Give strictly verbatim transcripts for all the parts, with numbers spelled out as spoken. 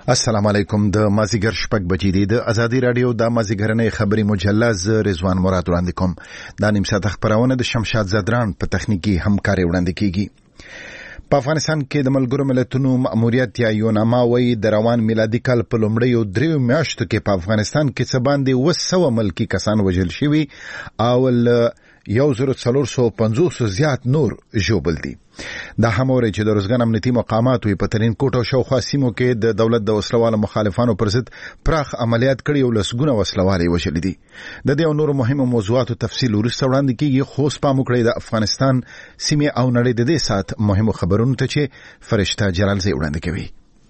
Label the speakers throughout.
Speaker 1: السلام علیکم. د مازیګر شپږ بجې دي. د ازادي رادیو د مازیګرنۍ خبري مجله ز رضوان مراد وړاندې کوم. د نیم ساعت خبرونه د شمشاد زدران په تخنیکی همکاري وړاندې کیږي. په افغانستان کې د ملګرو ملتونو مأموریت یا یوناما وایي د روان میلادي کال په لومړیو دریو میاشتو کې په افغانستان کې څه باندې اوه سوه ملکي کسان وژل شوي او یو زر څلور سوه پنځوس زیات نور ژوبل دي. دا هموره چې د روزګان امنیتي مقامات وي په ترین کوټ او شاوخوا سیمو کې د دولت د وسلوالو مخالفانو پر ضد پراخ عملیات کړي او لسګونه وسلوال یې وژلي دي. د دې او نورو مهمو موضوعاتو تفصیل وروسته وړاندې کیږي، خو اوس پام وکړئ د افغانستان سیمې او نړۍ د دې ساعت مهمو خبرونو ته چې فرشته جلالزی وړاندې کوي.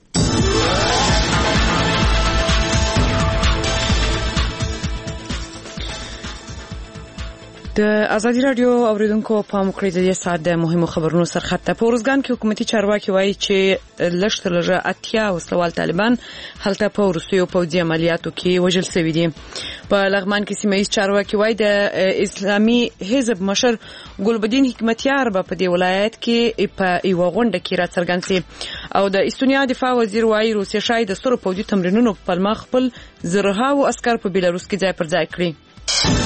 Speaker 2: د ازادي رادیو اوریدونکو پام وکړئ د دې ساعت د مهمو خبرونو سرخط ته. په ورزګان کې حکومتي چارواکي وایي چې لږ تر لږه اتیا وسلوال طالبان هلته په روسیو پوځي عملیاتو کې وژل شوي دي. په لغمان کې سیمه ییز چارواکي وایي د اسلامي حزب مشر ګلبدین حکمتیار به په دې ولایت کې په یو غونډه کې راڅرګند شي او د استونیا دفاع وزیر وایي روسیه شاید د سترو پوځي تمرینونو په پلمه خپل زرهاو عسكر په بیلاروس کې ځای پر ځای کړي.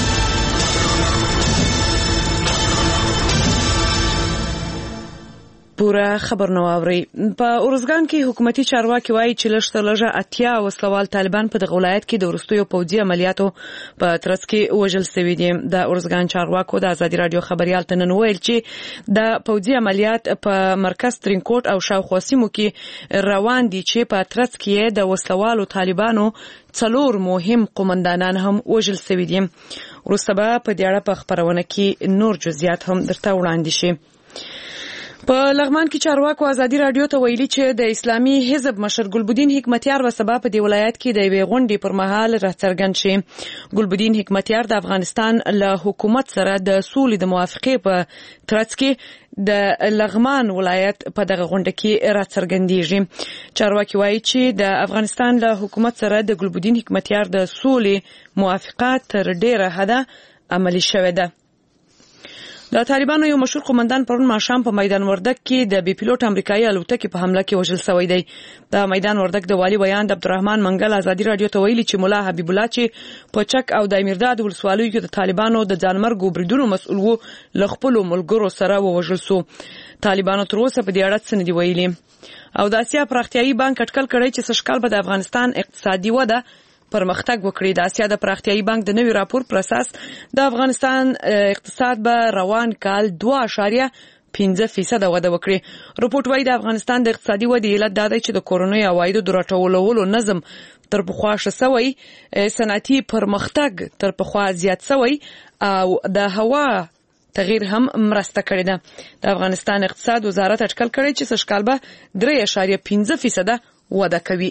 Speaker 2: پورا خبر نو اوري. په اورزګان کې حکومتي چارواکي وایي چې لږ تر لږه اتیا وسلوال طالبان په دغه ولایت کې د وروستیو پوځي عملیاتو په ترڅ کې وژل شوي دي. د اورزګان چارواکو د ازادي رادیو خبريال ته نن ویل چې د پوځي عملیات په مرکز ترینکوټ او شاوخوا سیمو کې روان دي چې په ترڅ کې د وسلوالو طالبانو څلور مهم قومندانان هم وژل شوي دي. وروسته به په دې اړه په خبرونه کې نور جزئیات هم درته وړاندې شي. په لغمان کې چارواکو ازادي رادیو ته ویلي چې د اسلامي حزب مشر ګلبدین حکمتیار به سبا په دې ولایت کې د یوې غونډې پر مهال راڅرګند شي. ګلبدین حکمتیار د افغانستان له حکومت سره د سولې د موافقې په ترڅ کې د لغمان ولایت په دغه غونډه کې راڅرګندېږي. چارواکي وایي چې د افغانستان له حکومت سره د ګلبدین حکمتیار د سولې موافقات تر ډیره حده عملي شوې ده. د طالبانو یو مشهور قومندان پرون ماښام په میدان وردګ کې د بي پیلوټ امریکایي الوتکې په حمله کې وژل شوی دی. د میدان وردګ د والي بیان د عبدالرحمن منګل ازادي رادیو ته ویلي چې مولا حبیب الله چې په چک او د امیرداد ولسوالیو کې د طالبانو د ځانمرګو بریدونو مسؤل وو له خپلو ملګرو سره ووژل شو. طالبانو تر اوسه په دې اړه څه نه دي ویلي. او د اسیا پراختیایي بانک اټکل کړی چې سږکال به د افغانستان اقتصادي وده پرمختګ وکړي. د اسیا د پراختیایي بانک د نوي راپور پر اساس د افغانستان اقتصاد به روان کال دوه اعشاریه پنځه فیصد وده وکړي. رپورټ وايي د افغانستان د اقتصادي ودې علت دا دی چې د کورونی عوایدو د راټولولو نظم تر پخوا ښه شوی، صنعتي پرمختګ تر پخوا زیات شوی او د هوا تغییر هم مرسته کړې ده. د افغانستان اقتصاد وزارت اټکل کړی چې سږکال به درې اعشاریه پنځه فیصد وده کوي.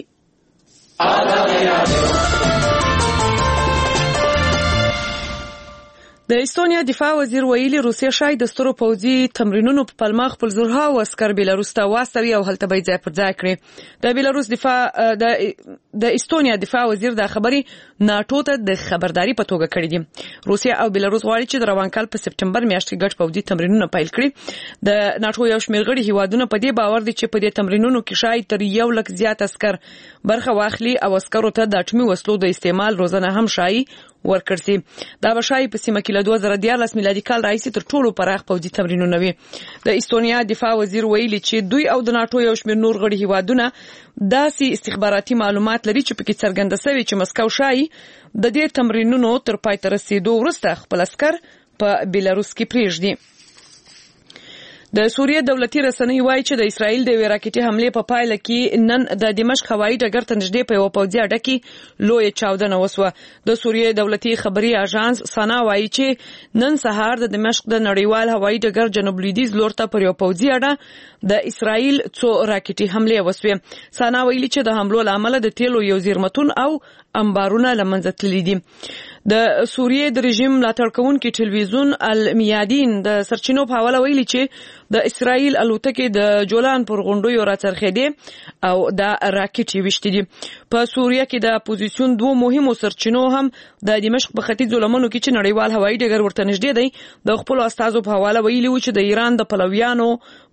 Speaker 2: د استونیا دفاع وزیر ویلي روسیه شاید د سترو پوځي تمرینونو په پلمه خپل زرهاو عسكر بیلاروس ته واستوي او هلته به ځای پر ځای کړي. د بیلاروس دفاع د د استونیا دفاع وزیر د خبري ناتو ته د خبرداري په توګه کړی دی. روسیه او بیلاروس غواړي چې د روان کال په سپټمبر میاشت کې ګډ پوځي تمرینونه پیل کړي. د ناتو یو شمېر غړي هیوادونه په دې باور دي چې په دې تمرینونو کې شاید تر یو لک زیات عسكر برخه واخلي او عسکرو ته د اټومي وسلو د استعمال روزنه هم شایي ورکړسي. دا بشای په سیمه کې له دوه زره دیارلس میلادي کال راځي تر ټولو پراخ پوځي تمرینونه وي. د استونیا دفاع وزیر ویلي چې دوی او د ناتو یو شمېر نور غړي هیوادونه داسې استخباراتي معلومات لري چې پکې څرګنده شوی چې مسکو شایي د دې تمرینونو تر پای ته رسیدو وروسته خپل عسكر په بیلاروس کې پریږدي. د سوریه دولتي رسنۍ وایي چې د اسرائیل د راکټي حمله په پایله کې نن د دمشق هوایي ډګر ته نږدې په یو پوځي اډه کې لوی چاودنه وسوه. د سوریه دولتي خبري اژانس سانا وایي چې نن سهار د دمشق د نړیوال هوایي ډګر جنوب لویدیځ لور ته پر یو پوځي اډه د اسرائیل څو راکټي حمله وسوه. سانا ویلي چې د حملو لامل د تیلو یو زیرمتون او انبارونه لمنځه تللي دي. د سوریه د رژیم ملاتړ کوونکي ټلویزیون المیادین د سرچینو په حواله ویلي چې د اسرائیل الوتکې د جولان پر غونډیو راڅرخېدې او د راکټ وشتي دي. په سوریه کې د اپوزیسیون دوه مهمو سرچینو هم د دمشق په ختیځ لمنو کې چې نړیوال هوایي ډګر ورته نږدې دی د خپل استازو په حواله ویلي و چې د ایران د پلویانو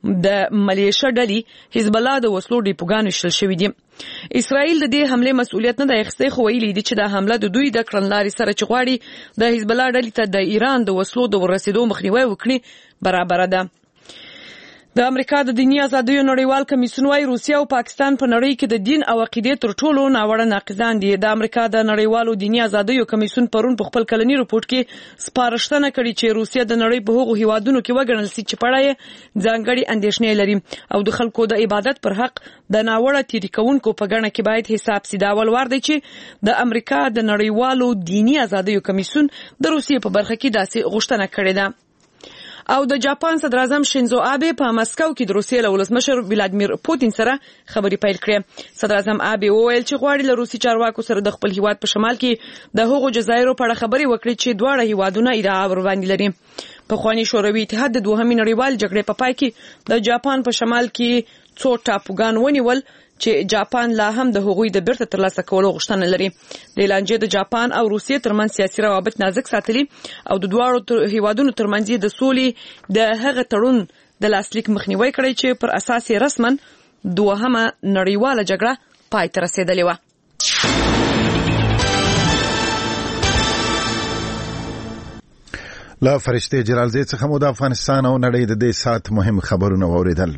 Speaker 2: د ملیشه ډلې حزب الله د وسلو ډیپوګانو شل شوي دي. اسرائیل د دې حمله مسؤلیت نه د اخیستی خو ویلي دي چې د حمله د دوی د کړنلارې سره چې غواړي د حزب الله ډلې ته د ایران د وسلو د ورسېدو مخنیوی وکړي برابره ده. د امریکا د دیني ازادیو نړیوال کمیسیون وايي روسیه او پاکستان په نړۍ کې د دین او عقیدې تر ټولو ناوړه ناقضان دي. د امریکا د نړیوالو دیني ازادیو کمیسیون پرون په خپل کلنی رپورټ کې سپارښتنه کړې چې روسیه د نړۍ په هغو هیوادونو کې وګڼل شي چې پړه یې ځانګړي اندېښنې لري او د خلکو د عبادت پر حق د ناوړه تیری کوونکو په ګڼه کې باید حساب سي. دا اول وار دی چې د امریکا د نړیوالو دیني ازادیو کمیسیون د روسیې په برخه کې داسې غوښتنه کړې ده. او د جاپان صدر اعظم شینزو آبه په مسکو کې د روسیې له ولسمشر ولادیمیر پوتین سره خبرې پیل کړې. صدر اعظم آبه وویل چې غواړي له روسي چارواکو سره د خپل هیواد په شمال کې د هغو جزایرو په اړه خبرې وکړي چې دواړه هیوادونه ادعا ورباندې لري. پخوانی شوروي اتحاد د دوهمې نړیوال جګړې په پای کې د جاپان په شمال کې څو ټاپوګان ونیول چې جاپان لا هم د هغوی د بیرته ترلاسه کولو غوښتنه لري. د لانجې د جاپان او روسیې ترمنځ سیاسي روابط نازک ساتلي او د دواړو هیوادونو ترمنځ د سولې د هغه تړون د لاسلیک مخنیوي کړی چې پر اساس یې رسما دوهمه نړیواله جګړه پای ته رسېدلې وه.
Speaker 1: لا فرشته جلالزی څخه مو د افغانستان او نړۍ د دې سات مهم خبرونه واوریدل.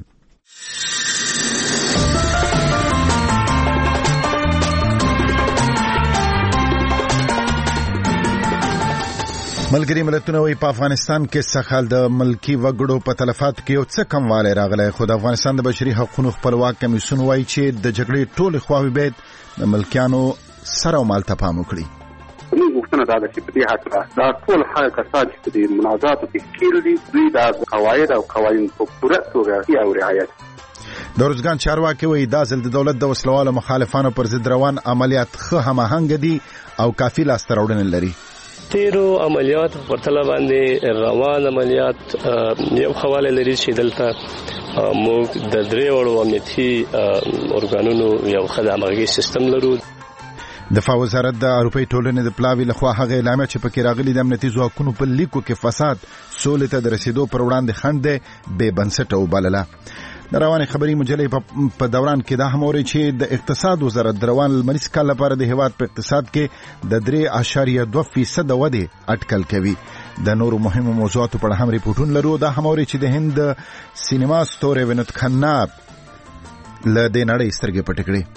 Speaker 1: ملګری ملتونه وایي په افغانستان کې سخال د ملکی وګړو په تلفاتو کې یو څه کموالی راغلی، خو د افغانستان د بشري حقوقو خپلواک کمیسیون وایي چې د جګړې ټولې خواوې باید د ملکیانو سر او مال ته پام وکړي.
Speaker 3: موږ غوښتنه دا ده چې په دې هکله دا ټول هغه کسان چې په دې منازعاتو کې ښکېل دي دوی دا قواعد او قوانین په پوره توګه او رعایت.
Speaker 1: د ارزګان چارواکي وایي دا ځل د دولت د وسلوالو مخالفانو پر ضد روان عملیات ښه هماهنګ دي او کافي لاسته راوړنې لري.
Speaker 4: تیرو عملیات ورتله باندې روان عملیات یو حواله لري چې دلته موږ د درې وړو امنیتي ارګانونو یو خدماتي سیستم لرو.
Speaker 1: دفاع وزارت د اروپای ټولنې د پلاوی لخوا هغه اعلامیه چې پکې راغلي د امنیتي ځواکونو په لیکو کې فساد سولې ته د رسیدو پر وړاندې خنډ دی بې بنسټه وبلله. د روانې خبري مجلې په دوران کې دا هم اوري چې د اقتصاد وزارت د روان لمریز کال لپاره د هیواد په اقتصاد کې د درې اعشاریه دوه فیصد ودې اټکل کوي. د نورو مهمو موضوعاتو په اړه هم ریپورټونه لرو. دا هم اوري چې د هند سینما ستوري وینود کھنا له دې نړۍ سترګې پټې کړې.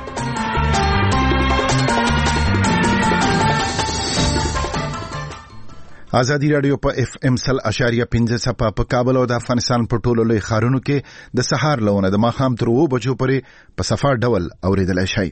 Speaker 1: آزادی رادیو په اف ام سل اشاریه پنځه څپه په کابل او د افغانستان په ټولو لوی ښارونو کې د سهار لونه د ماښام تر اوو بجو پورې په صفا ډول اوریدلی شئ.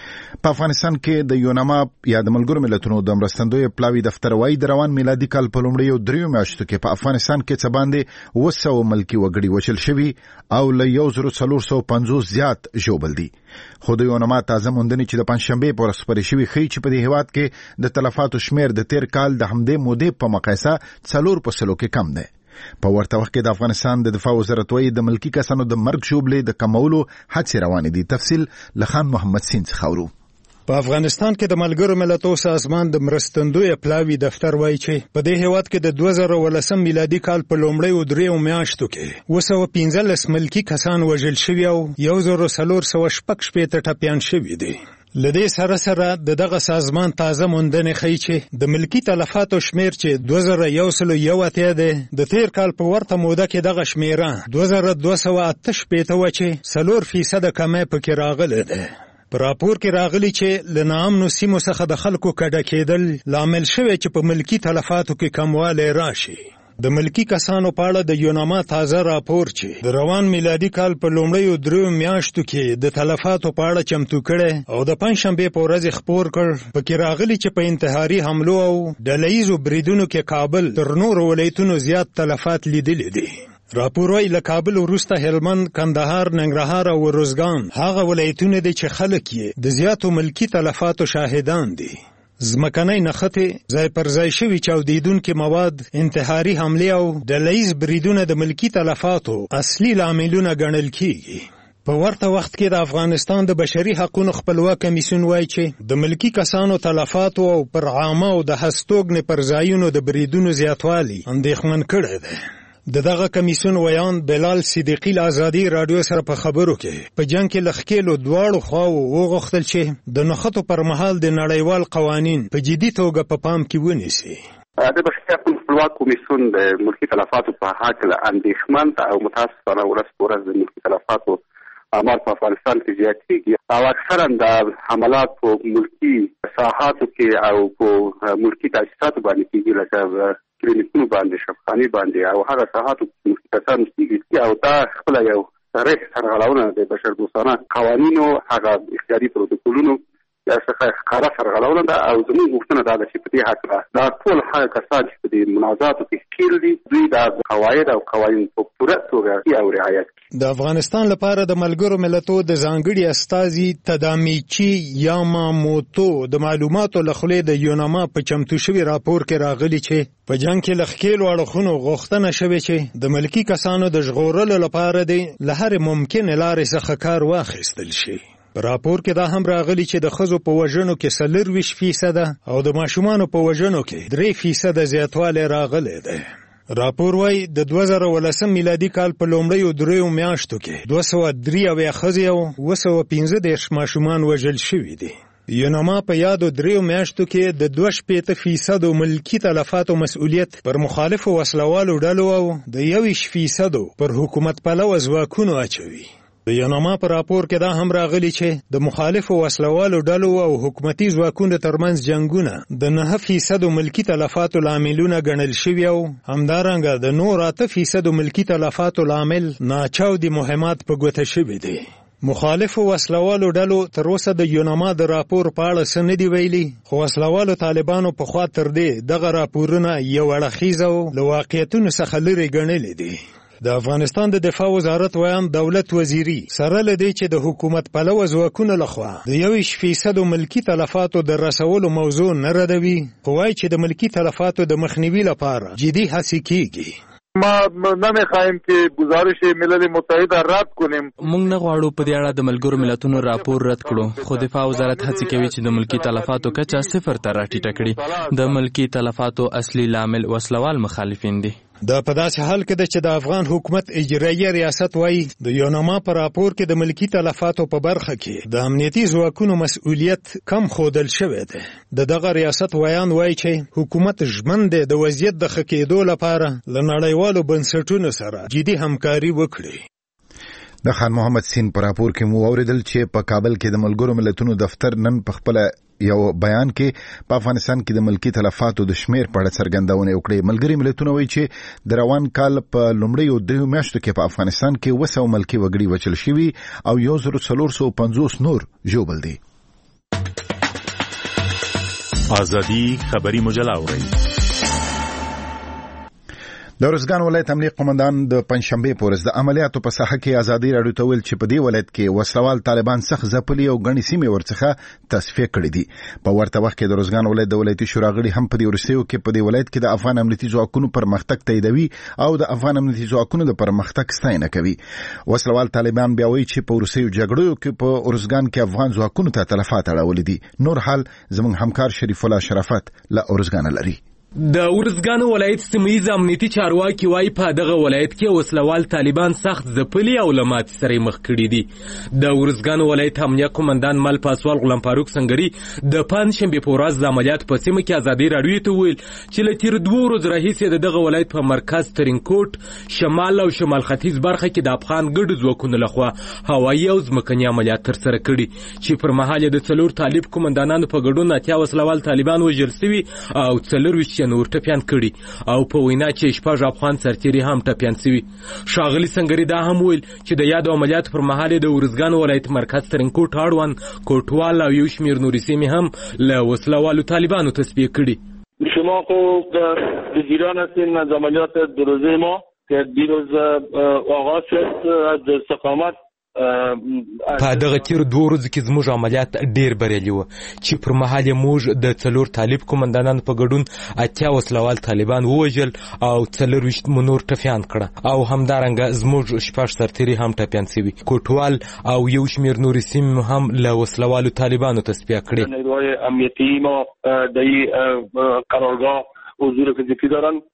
Speaker 1: په افغانستان کې د یونما یا د ملګرو ملتونو د مرستندوی پلاوی دفتر وايي د روان میلادي کال په لومړیو دریو میاشتو کې په افغانستان کې څه باندې اوه سوه ملکي وګړي وژل شوي او له یو زرو څلور سوه پنځوس زیات ژوبل دي. خو د یونما تازه موندنې چې د پنجشنبې په ورځ خپرې شوي ښیي چې په دې هیواد کې د تلفاتو شمیر د تیر کال د همدې مودې په مقایسه څلور په سلو کې کم دی. په ورته وخت کې د افغانستان د دفاع وزارت وايي د ملکی کسانو د مرګ ژوبلې د کمولو هڅې روانې دي. تفصیل لخان محمد سین څخه اورو.
Speaker 5: په افغانستان کې د ملګرو ملتونو سازمان د مرستندوی پلاوی دفتر وایي چې په دې هیواد کې د دوه زره ولسم میلادي کال په لومړیو دریو میاشتو کې اوه سوه پنځلس ملکي کسان وژل شوي او یو زره څلور سوه شپږ شپېته ټپیان شوي دي. له دې سره سره د دغه سازمان تازه موندنې ښیي چې د ملکي تلفاتو شمیر چې دوه زره یو سل یو اتیا دی د تیر کال په ورته موده کې دغه شمیره دوه زره دوه سوه اته شپېته وه چې څلور فیصده کمی پکې راغلی دی. په راپور کې راغلی چې له ناامنو سیمو څخه د خلکو کډه کېدل لامل شوی چې په ملکي تلفاتو کې کموالی راشي. د ملکی کسانو په اړه د یونما تازه راپور چې د روان میلادي کال په لومړیو دریو میاشتو کې د تلفاتو په اړه چمتو کړی او د پنجشنبې په ورځ خپور کړ، پکې راغلی چې په انتحاري حملو او ډلهییزو بریدونو کې کابل تر نورو ولایتونو زیات تلفات لیدلي دي. راپور وايي له کابل وروسته هلمند، کندهار، ننګرهار او ارزګان هغه ولایتونه دي چې خلک یې د زیاتو ملکي تلفاتو شاهدان دي. ځمکنۍ نښتې، ځای پر ځای شوي چاودیدونکي مواد، انتحاري حملې او ډلهییز بریدونه د ملکي تلفاتو اصلي لاملونه ګڼل کیږي. په ورته وخت کې د افغانستان د بشري حقوقو خپلواک کمیسیون وايي چې د ملکي کسانو تلفاتو او پر عامه او د هستوګنې پر ځایونو د بریدونو زیاتوالی اندېښمن کړی دی. د دغه کمیسیون ویان بلال صدیقی له ازادي رادیو سره په خبرو کې په جنگ کې لخکېلو دواړو خواو وغوښتل چې د نښتو پر مهال د نړیوال قوانین په جدي توګه په پام کې ونیسي.
Speaker 3: د بشري خپلواک کمیسیون د ملکي تلفاتو په حق له اندېښمن او متاسفانه ورځ په ورځ د ملکي تلفاتو آمار په افغانستان کې زیاتېږي او اکثرا د حملات په ملکي ساحاتو کې او په ملکي تاسیساتو باندې کېږي لکه کلینیکونو باندې شفاخانې باندې او هغه ساحاتو کې کسان کېږي او دا خپله یو صریح سرغړونه د بشردوستانه قوانینو هغه اختیاري پروتوکولونو څخه ښکاره سرغړونه ده او زموږ غوښتنه دا ده چې په دې هکله دا ټول هغه کسان چې په دې منازعاتو کې ښکېل دي دوی دا قواعد او قوانین په پوره توګه او رعایت کړي.
Speaker 5: د افغانستان لپاره د ملګرو ملتونو د ځانګړي استازي تدامیچی یاماموتو د معلوماتو له خولې د یوناما په چمتو شوي راپور کې راغلي چې په جنگ کې لخکېلو اړخونو غوښتنه شوې چې د ملکي کسانو د ژغورلو لپاره دی له هرې ممکنې لارې څخه کار واخیستل شي. په راپور کې دا هم راغلي چې د ښځو په وژنو کې څلرویشت فیصده او د ماشومانو په وژنو کې درې فیصده زیاتوالی راغلی دی. راپور وایي د دوه زره ولسم میلادي کال په لومړیو دریو میاشتو کې دوه سوه درې اویا ښځې او اوه سوه پنځه دېرش ماشومان وژل شوي دي. یوناما په یادو دریو میاشتو کې د دوه شپېته فیصدو ملکي تلفاتو مسؤلیت پر مخالفو وسلوالو ډلو او د یوویشت فیصدو پر حکومت پلوه ځواکونو اچوي. د یوناما په راپور کې دا هم راغلي چې د مخالفو وسلوالو ډلو او حکومتي ځواکونو ترمنځ جنګونه د نهه فیصدو ملکي تلفاتو لاملونه ګڼل شوي او همدارنګه د نور اته فیصدو ملکي تلفاتو لامل ناچاودي مهمات په ګوته شوي دي. مخالفو وسلوالو ډلو تر اوسه د یوناما د راپور په اړه څه نه دي ویلي، خو وسلوالو طالبانو په خوا تر دې دغه راپورونه یو اړخیز او له واقعیتونو څخه لرې ګڼلي دي. د افغانستان د دفاع وزارت ویان دولت وزیری سره له دې چې د حکومت پلوه ځواکونو لخوا د یوویشت فیصدو ملکي تلفاتو د رسولو موضوع نه ردوي، خو وایي چې د ملکي تلفاتو د مخنیوي لپاره جدي هڅې کیږي.
Speaker 6: ما نمیخوایم که گزارش ملل متحد رد کنیم.
Speaker 7: موږ نه غواړو په دې اړه د ملګرو ملتونو راپور رد کړو، خو دفاع وزارت هڅه کوي چې د ملکي تلفاتو کچه صفر ته راټیټه کړي. د ملکي تلفاتو اصلي لامل وسلوال مخالفین دي.
Speaker 5: دا په داسې حال کې ده چې د افغان حکومت اجرایي ریاست وایي د یوناما په راپور کې د ملکي تلفاتو په برخه کې د امنیتي ځواکونو مسؤلیت کم ښودل شوی دی. د دغه ریاست ویان وایي چې حکومت ژمن دی د وضعیت د ښه کېدو لپاره له نړیوالو بنسټونو سره جدي همکاري وکړي.
Speaker 1: د خان محمد سین په راپور کې مو اوریدل چې په کابل کې د ملګرو ملتونو دفتر نن په خپل یو بیان کې په افغانستان کې د ملکي تلفاتو د شمیر په اړه څرګندونه وکړه. ملګري ملتونه وایي چې د روان کال په لومړیو دریو میاشتو کې په افغانستان کې اوه سوه ملکي وګړي وژل شوي او یو زر څلور سوه پنځوس نور ژوبل دي.
Speaker 8: ازادي خبري مجله اورئ.
Speaker 1: د ارزګان ولایت امنیه قومندان د پنځشنبه په ورځ د عملیاتو په ساحه کې ازادي راډیو ته ویل چې په دې ولایت کې وسلوال طالبان سخت ځپلي او غني سیمې ورڅخه تصفیه کړې دي. په ورته وخت کې د ارزګان ولایت د ولایتي شورا غړي هم په دې ورسېو کې په دې ولایت کې د افغان امنیتي ځواکونو پرمختګ تاییدوي او د افغان امنیتي ځواکونو د پرمختګ ستاینه کوي. وسلوال طالبان بیا وایي چې په ورسېو جګړو کې په ارزګان کې افغان ځواکونو ته تلفات اړولې دي. نور حال زموږ همکار شریف الله شرافت له ارزګان لري.
Speaker 9: د ورزګان ولایت سیمه‌یز امنیتي چارواکي وايي په دغه ولایت کې وسلوال طالبان سخت ځپلي او له ماتې سره مخ کړي دي. د ورزګان ولایت امنیه قومندان مل پاسوال غلام فاروق سنگري د پنځشنبې په ورځ د عملیات په سیمه کې ازادي راډیو ته ویل چې له تیر دوه ورځې راهیسې د دغه ولایت په مرکز ترینکوټ، شمال او شمال ختیځ برخه کې د افغان ګډ ځواکونو لخوا هوایي او ځمکني عملیات ترسره کړي چې پر مهال د څلور طالب قومندانانو په ګډون اتیا وسلوال طالبان وژل شوي او څلور نور ټپیان کړي او په وینا چې شپږ افغان سرتیري هم ټپیان شوي. ښاغلي سنگري دا هم ویل چې د یادو عملیاتو پر مهال د ورزګان ولایت مرکز ترینکوټ، اړوند، کوټوال او یو شمېر نورې سیمې هم له وسلوالو طالبانو تصفیه کړي.
Speaker 6: شما خب وزیران هستین از عملیات دو روزه ما که دیروز آغاز شد از استقامت.
Speaker 9: په دغه تیر دوه ورځو کې زموږ عملیات ډیر بریالي وو چې پر مهال یې موږ د څلور طالب قومندانانو په ګډون اتیا وسلوال طالبان ووژل او څلرویشت نور ټپیان کړه او همدارنګه زموږ شپږ سرتیري هم ټپیان شوي. کوټوال او یو شمېر نورې سیمې هم له وسلوالو طالبانو تصفیه کړې.
Speaker 6: نیروهای امنیتی ما در قرارگاه حضور فیزیکی دارند.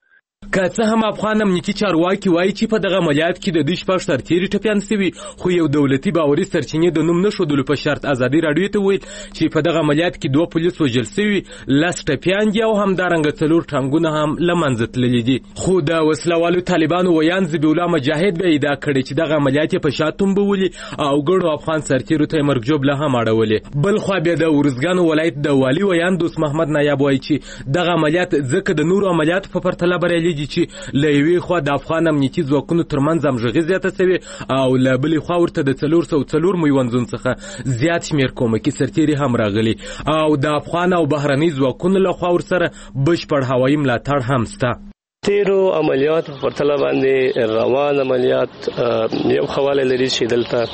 Speaker 9: که څه هم افغان امنیتي چارواکي وایي چې په دغه عملیات کې د دوی شپږ سرتیري ټپیان سوي، خو یو دولتي باوري سرچینې د نوم نه ښودلو په شرط ازادي راډیو ته وویل چې په دغه عملیات کې دوه پولیس وژل سوي، لس ټپیان دي او همدارنګه څلور ټانګونه هم له منځه تللي دي. خو د وسلوالو طالبانو ویان ذبیح الله مجاهد به ادعا کړې چې دغه عملیات یې په شا تومبولي او ګڼو افغان سرتیرو ته یې مرګ ژوبله هم اړولې. بل خوا بیا د ارزګان ولایت د والي ویان دوست محمد نایب وایي چې دغه عملیات ځکه د نورو عملیاتو په پرتله بریالي دي چې له یوې خوا د افغان امنیتي ځواکونو ترمنځ همغږي زیاته سوې او له بلې خوا ورته د څلور سوه څلور میوندونو څخه زیات شمېر کومکي سرتیري هم راغلي او د افغان او بهرني ځواکونو لخوا ورسره بشپړ هوایي ملاتړ هم شته.
Speaker 4: تیرو عملیات په پرتله باندې روان عملیات یو حواله لري چې دلته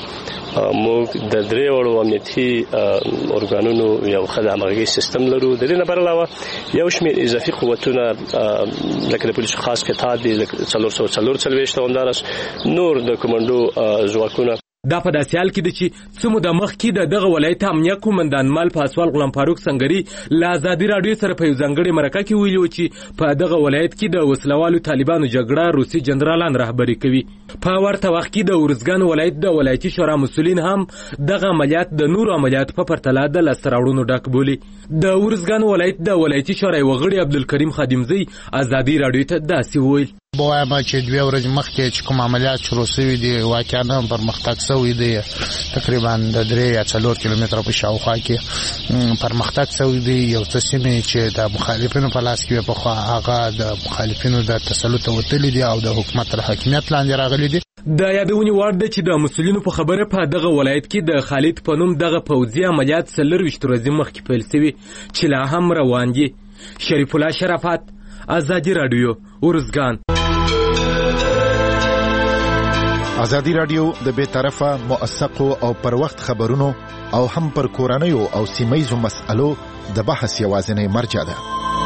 Speaker 4: موږ د درې وړو امنیتي ارګانونو یو خدماتي سیستم لرو. د دې نه بل علاوه یو شمېر اضافي قوتونه لکه د پولیسو خاص کتاب دي څلور سوه څلور څلوېښت همداراز نور د کمانډو ځواکونه.
Speaker 9: دا په داسې حال کې ده چې څه موده مخکې د دغه ولایت امنیه قومندان مال پاسوال غلام فاروق سنگري له ازادي راډیو سره په یو ځانګړې مرکه کې ویلي و چې په دغه ولایت کې د وسلوالو طالبانو جګړه روسي جنرالان رهبري کوي. په ورته وخت کې د ارزګان ولایت د ولایتي شورا مسؤلین هم دغه عملیات د نورو عملیاتو په پرتله د لاسته راوړنو ډک بولي. د ارزګان ولایت د ولایتي شورا یو غړي عبدالکریم خادمزی ازادي راډیو ته داسې وویل:
Speaker 10: بوایم چې دوه ورځې مخکې چې کوم عملیات شروع شوي دي واقعا هم پرمختګ شوی دی، تقریبا د درې یا څلور کیلومتره په شاوخوا کې پرمختګ شوی دی. یو څه سیمې چې د مخالفینو په لاس کې په خوا هغه د مخالفینو د تسلط وتلي دي او د حکومت تر حاکمیت لاندې راغلي دي.
Speaker 9: د یادونې وړ ده چې د مسؤلینو په خبره په دغه ولایت کې د خالد په نوم دغه پوځي عملیات څلرویشت ورځې مخکې پیل شوي چې لا هم روان دي. شریف الله شرافت، ازادي راډیو، ارزګان.
Speaker 1: ازادي راډیو د بې طرفه، موثقو او پر وخت خبرونو او هم پر کورنیو او سیمهیزو مسألو د بحث یوازینۍ مرجع ده.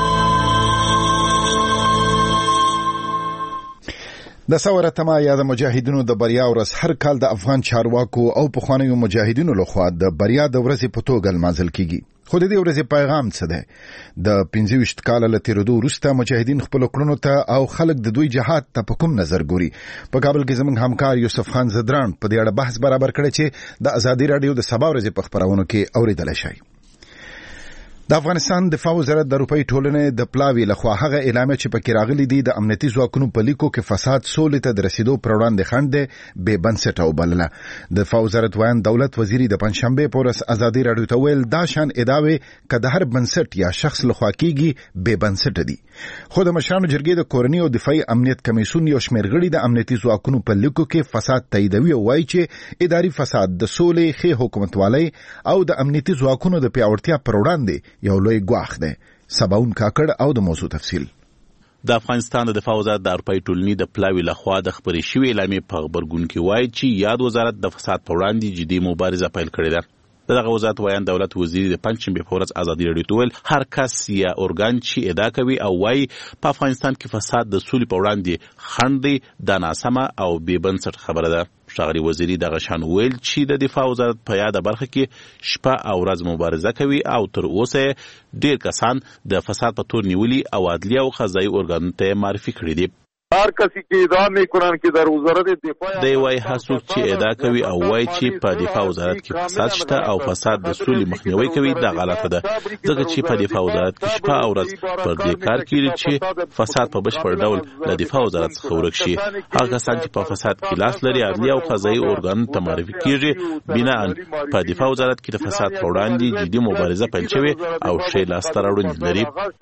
Speaker 1: د څواره تمه یا د مجاهدینو د بریا ورځ هر کال د افغان چارواکو او پخوانیو مجاهدینو لخوا د بریا د ورځې په توګه لمانځل کیږي. خو د دې ورځې پیغام څه دی؟ د پنځه ویشت کاله له تېرېدو وروسته مجاهدین خپلو کړنو ته او خلک د دوی جهاد ته په کوم نظر ګوري؟ په کابل کې زموږ همکار یوسف خان زدران په دې اړه بحث برابر کړی چې د ازادي راډیو د سبا ورځې په خپرونو کې اورېدلی شئ. د افغانستان دفاع وزارت د روپۍ ټولنې د پلاوي لخوا هغه اعلامیه چې پکې راغلي دي د امنیتي ځواکونو په لیکو کې فساد سولې ته د رسیدو پر وړاندې خنډ دی بې بنسټه وبلله. د دفاع وزارت ویان دولت وزیري د پنجشنبې په ورځ ازادي راډیو ته ویل دا شان ادعاوې که د هر بنسټ یا شخص لخوا کېږي بې بنسټه دي. خو د مشرانو جرګې د کورني او دفاعي امنیت کمیسیون یو شمېر غړي د امنیتي ځواکونو په لیکو کې فساد تاییدوي او وایي چې اداري فساد د سولې، ښې حکومتوالۍ او د امنیتي ځواکونو د پیاوړتیا پر وړاندې یو لوی ګواښ دی. سباون کاکړ او د موضوع تفصیل.
Speaker 11: د افغانستان د دفاع وزارت د اروپای ټولنې د پلاوي لخوا د خبرې شوې اعلامیې په غبرګون کې وایي چې یاد وزارت د فساد په وړاندې جدي مبارزه پیل کړې ده. دغه وزارت ویان دولت وزیري د پنجشنبې په ورځ ازادي راډیو ته ویل هر کس یا ارګان چې ادعا کوي او وایي په افغانستان کې فساد د سولې په وړاندې خنډ دی دا ناسمه او بې بنسټ خبره ده. ښاغلي وزیري دغه شان ویل چې د دفاع وزارت په یاده برخه کې شپه او ورځ مبارزه کوي او تر اوسه ډېر کسان د فساد په تور نیولي او عدلیه او قضایي ارګانونو ته معرفي کړي دي.
Speaker 12: هر کسی که ادعا میکنن که در وزارت دفاع
Speaker 11: دی وای هڅوک چې ادعا کوي او وای چې په دفاع وزارت کې فساد شته او فساد د سولې مخنیوي کوي دا غلطه ده ځکه چې په دفاع وزارت کې شپه او ورځ پر دې کار کوي چې فساد په بشپړ ډول له دفاع وزارت څخه ورک شي. هغه کسان چې په فساد کې لاس لري عدلیه او قضایي ارګانونو ته معرفي کیږي بنا په دفاع وزارت کې د فساد پر وړاندې جدي مبارزه پیل شوې او ښې لاسته راوړنې لري.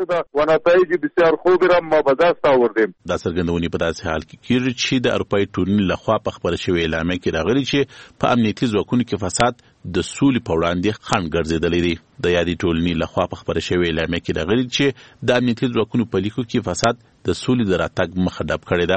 Speaker 11: دا څرګندونه په داسې حال کې کیږي چې د اروپای ټولنې لخوا په خبره شوې اعلامیه کې راغلي چې په امنیتي ځواکونو کې فساد د سولې په وړاندې خنډ ګرځېدلی دی. د یادې ټولنې لخوا په خبره شوې اعلامیه کې راغلي چې د امنیتي ځواکونو په لیکو کې فساد د سولې د راتګ مخه ډب کړې ده.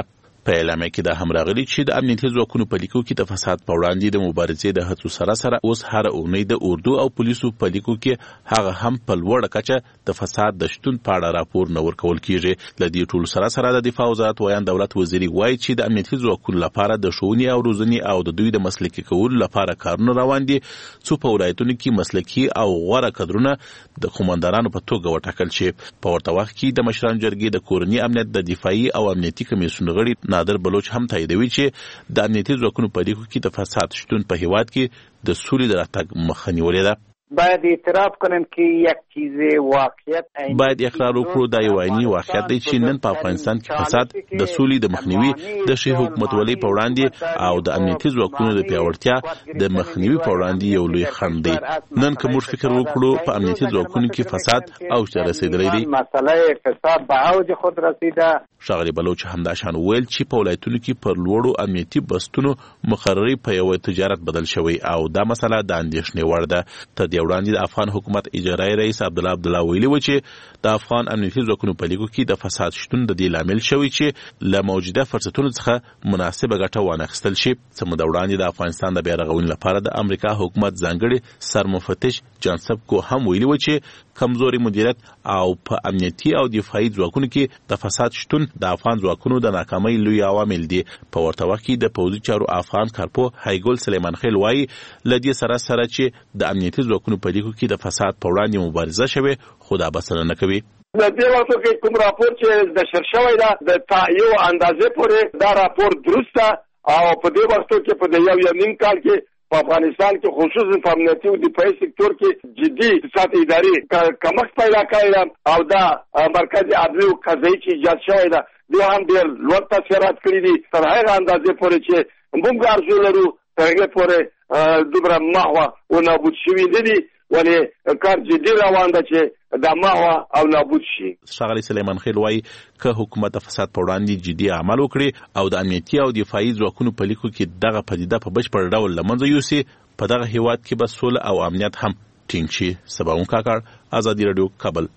Speaker 11: په اعلامیه کې دا هم راغلي چې د امنیتي ځواکونو په لیکو کې د فساد په وړاندې د مبارزې د هڅو سره سره اوس هر اونۍ د اردو او پولیسو په لیکو کې هغه هم په لوړه کچه د فساد د شتون په اړه راپور نه ورکول کیږي. د دې ټولو سره سره د دفاع وزارت ویان دولت وزیر وایي چې د امنیتي ځواکونو لپاره د ښوونې او روزنې او د دوی د مسلکي کولو لپاره کارونه روان دي څو په ولایتونو کې مسلکي او غوره کدرونه د قوماندانانو په توګه وټاکل شي. په ورته وخت کې د مشرانو جرګې د کورني امنیت د دفاعي او امنیتي کمیسیون غړي نادر بلوچ هم تاییدوي چې د امنیتي ځواکونو په لیکو کې د فساد شتون په هیواد کې د سولې د راتګ مخه نیولې ده.
Speaker 13: باید اعتراف کنیم که یک چیز واقعیت
Speaker 11: باید اقرار وکړو دا یو عیني واقعیت دی چې نن په افغانستان کې فساد د سولې د مخنیوي د ښې حکومتولۍ په وړاندې او د امنیتي ځواکونو د پیاوړتیا د مخنیوي په وړاندې یو لوی خنډ دی. نن که موږ فکر وکړو په امنیتي ځواکونو کې فساد اوج ته رسېدلی دی.
Speaker 13: مسله فساد به اوج خود رسیده.
Speaker 11: ښاغلي بلوچ همداشان ویل چې په ولایتونو کې پر لوړو امنیتي بستونو مقرري په یو تجارت بدل شوی او دا مسله د اندېښنې وړ ده. تر دې وړاندې د افغان حکومت اجرایي رئیس عبدالله عبدالله ویلي و چې د افغان امنیتي ځواکونو په لیکو کې د فساد شتون د دې لامل شوی چې له موجوده فرصتونو څخه مناسبه ګټه وانخیستل شي. څه موده وړاندې د افغانستان د بیارغونې لپاره د امریکا حکومت ځانګړي سرمفتش جانسب کو هم ویلي و چې کمزوري مدیریت او په امنیتي او دفاعي ځواکونو کې د فساد شتون د افغان ځواکونو د ناکامۍ لوی عوامل دي. په ورته وخت کې د پوځي چارو افغان کارپو هایګل سلیمان خیل وایي له دې سره سره چې د امنیتي ځواکونو په لیکو کې د فساد په وړاندې مبارزه شوې خو دا بسنه نه کوي.
Speaker 12: د دې وخت کې کوم راپور چې د شرشوي دا د تایو اندازې پورې دا راپور درسته او په دې وخت کې په یو یو نیم کال کې په افغانستان کې خصوصا په امنیتي او دفاعي سکتور کې جدي اقتصاد اداري کمښت پیدا کړی او دا مرکزي عدلي او قضایي چې ایجاد شوی ده دوی هم ډېر لوړ تاثیرات کړي دي. تر هغه اندازې پورې چې موږ ارزو لرو تر هغه پورې دومره محوه او نابود شوي نه دي ولې کار جدي روان ده چې دا محوه او نابود شي.
Speaker 11: ښاغلي سلیمان خیل وایي که حکومت د فساد په وړاندې جدي عمل وکړي او د امنیتي او دفاعي ځواکونو په لیکو کې دغه پدیده په بشپړ ډول له منځه یوسي په دغه هیواد کې به سوله او امنیت هم ټینګ شي. سباون کاکړ، ازادي راډیو، کابل.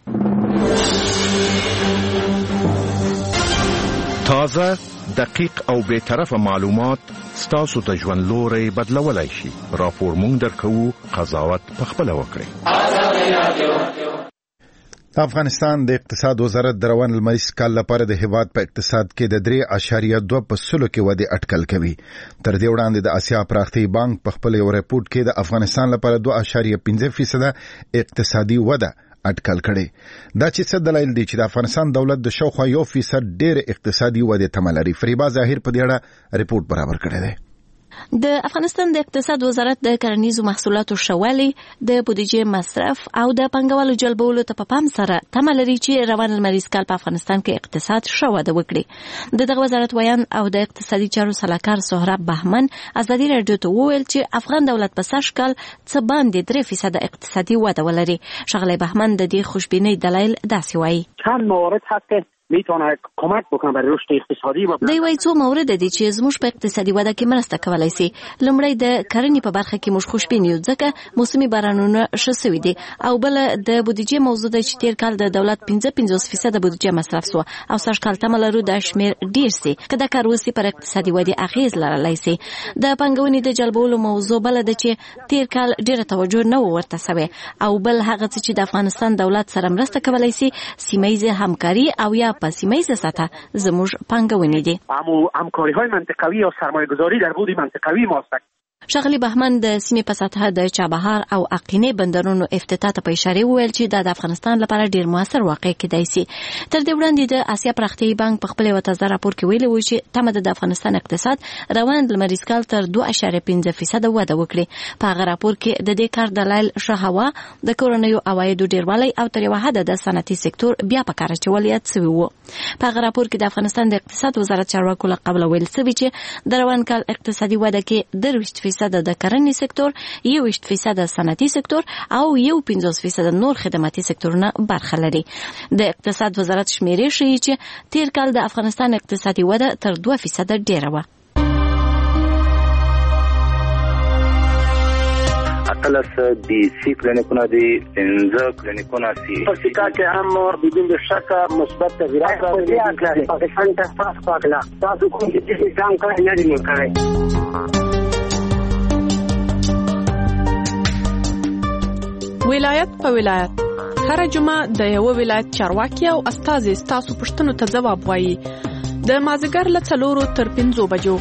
Speaker 14: تازه، دقیق او بے طرفه معلومات ستاسو ته ژوند لوري بدلولای شي. راپور مونږ درکوو، قضاوت پخپله وکړئ.
Speaker 1: د افغانستان د اقتصاد وزارت د روان لمریز کال لپاره د هیواد په اقتصاد کې د درې اعشاریه دوه په سلو کې ودې اټکل کوي. تر دې وړاندې د اسیا پراختیایي بانک په خپل یو ریپورت کې د افغانستان لپاره دوه اعشاریه پنځه فیصده اقتصادي وده اټکل کړي. دا چې څه دلایل دي چې د افغانستان دولت د شاوخوا یو فیصد ډېر اقتصادي ودې تمه لري. فریبا ظاهر په دې اړه ریپورت برابر کړی دی.
Speaker 15: د افغانستان د اقتصاد وزارت د کرنیزو محصولاتو شوالي د بودیجې مصرف او د پانګوالو جلبولو ته په پام سره تمه لري چې روان لمریز کال په افغانستان کې اقتصاد ښه وده وکړي. د دغه وزارت ویان او د اقتصادي چارو سلاکار سهراب بهمن ازادي راډیو ته وویل چې افغان دولت په سږ کال څه باندې درې فیصده اقتصادي وده ولري. ښاغلی بهمن د دې خوشبینۍ دلایل داسې وایي:
Speaker 16: چند موارد هست که میتونه کمک بکنه برای رشد اقتصادی. و
Speaker 15: دوی وايي څو مورد دي چې زموږ په اقتصادي وده کې مرسته کولای شي. لومړی د کرنې په برخه کې موږ خوشبین یو ځکه موسمي بارانونه ښه سوي دي او بل د بودیجې موضوع ده چې تیر کال د دولت پنځه پنځوس فیصد بودیجه مصرف سو او سږ کال تمه لرو د شمیر ډیر سي که دا کار وسی پر اقتصادي ودې اغیز لرلای سي. د پانګونې د جلبولو موضوع بل ده چې تیر کال ډیره توجه نه ورته سوي او بل هغه چې د افغانستان دولت سره مرسته کولای سي سیمایي همکاري او یا په سیمایي سطح زموږ پانګونې دي.
Speaker 16: همو همکاری‌های منطقوي او سرمایه‌گذاری در بود منطقوي ماست.
Speaker 15: ښاغلی بهمن د سیمې په سطحه د چابهار او اقینې بندرونو افتتاح ته په اشاره وویل چې دا د افغانستان لپاره ډیر موثر واقع کېدای شي. تر دې وړاندې د اسیا پراختیایي بانک په خپل یو تازه راپور کې ویلي و چې تمه ده د افغانستان اقتصاد روان لمریز کال تر دوه اعشاریه پنځه فیصده وده وکړي. په هغه راپور کې د دې کار دلایل ښه هوا، د کورنیو عوایدو ډیروالی او تر یوه حده د صنعتي سکتور بیا په کار اچول یاد سوي وو. په هغه راپور کې د افغانستان د اقتصاد وزارت چارواکو له قبله ویل سوي چې د روان کال اقتصادي وده کې درویشت فیصد د کرنې سکتور، یوویشت فیصد صنعتي سکتور او یو پنځوس فیصد نور خدماتي سکتورونه برخه لري. د اقتصاد وزارت شمیرې ښیي چې تیر کال د افغانستان اقتصادي وده تر دوه فیصد ډیره وه.
Speaker 17: اتلس دی سی کلینیکونه دي پنځه کلینیکونه سي
Speaker 16: په سیکا کې هم بدون شک مثبت تغیرات راغلي پاکستان ته پاس پاکلا تاسو کوم چې ځان کړی نه دی کړی.
Speaker 18: ولایت په ولایت هر جمعه د یو ولایت چارواکي او استازي ستاسو پوښتنو ته ځواب وایي د مازیګر له څلورو تر پنځو بجو.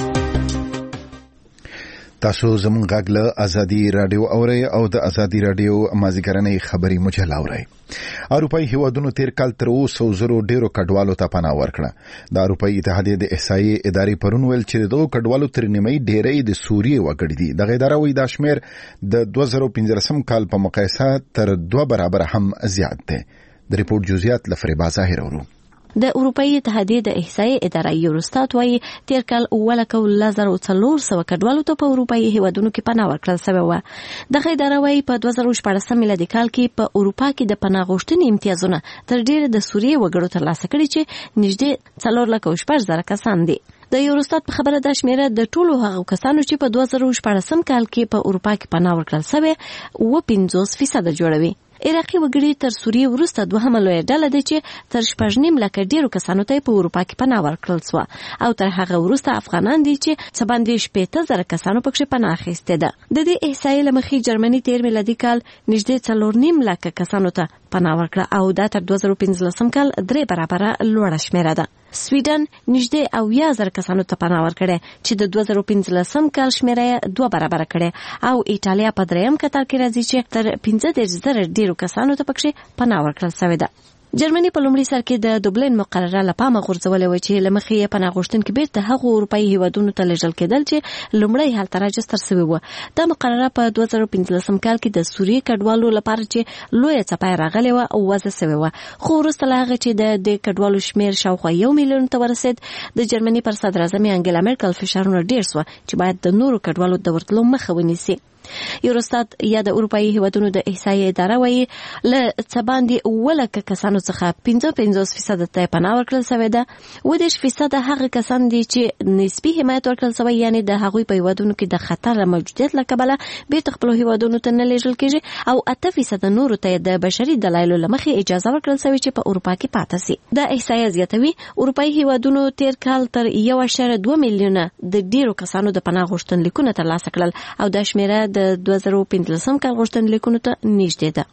Speaker 1: تاسو زموږ غږ له ازادي رادیو اورئ او د ازادي رادیو مازیګرنۍ خبري مجله اورئ. اروپایي هیوادونو تیر کال تر اوسه زرو ډیرو کډوالو ته پناه ورکړه. د اروپایي اتحادیې د احصایې ادارې پرون ویل چې دغه کډوالو تر نیمایي ډیری د سوریې وګړي دي. دغه اداره وایي دا شمیر د دوه زره پنځلسم کال په مقایسه تر دوه برابر هم زیات دی. د ریپورت جزئیات لفریبا ظاهر ورو.
Speaker 15: د اروپایي اتحادیې د احصایې اداره یوروستات وايي تیر کال ولکه لزر او څلور سوه کډوالو ته په اروپایي هیوادونو کې پناه ورکړل شوې وه. دغه اداره وايي په دوه زره شپاړسم میلادي کال کې په اروپا کې د پناه غوښتنې امتیازونه تر ډیره د سوریې وګړو ترلاسه کړي چې نږدې څلور لکه او شپږ زره کسان دي. د یوروستات په خبره دا شمیره د ټولو هغو کسانو چې په دوه زره شپاړسم کال کې په اروپا کې پناه ورکړل شوې اوه پنځوس فیصده جوړوي. عراقي وګړي تر سوریې وروسته دوهمه لویه ډله ده چې تر شپږ نیم لکه ډیرو کسانو ته په اروپا کې پناه ورکړل شوه او تر هغه وروسته افغانان دي چې څه باندې شپېته زره کسانو پکښې پناه اخیستې ده. د دې احصایې له مخې جرمني تیر میلادي کال نږدې څلور نیم لکه کسانو ته پناه ورکړه او دا تر دوه زره پنځلسم کال درې برابره لوړه شمیره ده. سویډن نږدې اویا زره کسانو ته پناه ورکړه چې د دوه زره پنځلسم کال شمیره یې دوه برابره کړې او ایټالیا په دریم کتار کې راځي چې تر پنځه دېرش زره ډیرو کسانو ته پکښې پناه ورکړل شوې ده. جرمني په لومړي سر کې د دوبلین مقرره له پامه غورځولې وه چې له مخې یې پناه غوښتونکي بیرته هغو اروپایي هیوادونو ته لیږل کېدل چې لومړی هلته راجستر سوي وه. دا مقرره په دوه زره پنځلسم کال کې د سوریې کډوالو لپاره چې لویه څپه یې راغلې وه او وضع سوې وه، خو وروسته له هغه چې د دې کډوالو شمېر شاوخوا یو میلیون ته ورسېد د جرمني پر صدراعظم انګیلا میرکل فشارونه ډېر سوه چې باید د نورو کډوالو د ورتلو مخه ونیسي. یوروستات یا د اروپایي هیوادونو د احصایې اداره وايي له څه باندې اووه لکه کسانو څخه پنځه پنځوس فیصده ته پناه ورکړل شوې ده. اووه دېرش فیصده هغه کسان دي چې نسبي حمایت ورکړل شوی، یعنې د هغوی په هیوادونو کې د خطر موجودیت له کبله بیرته خپلو هیوادونو ته نه لیږل کېږي او اته فیصده نورو ته د بشري دلایلو له مخې اجازه ورکړل شوې چې په اروپا کې پاته سي. دا احصایه زیاتوي اروپایي هیوادونو تیر کال تر یو اعشاریه دوه میلیونه د ډیرو کسانو د پناه غوښتنلیکونه ترلاسه کړل او دا شمیره د دوه زره پنځلسم کال غوښتنلیکونو ته نږدې ده.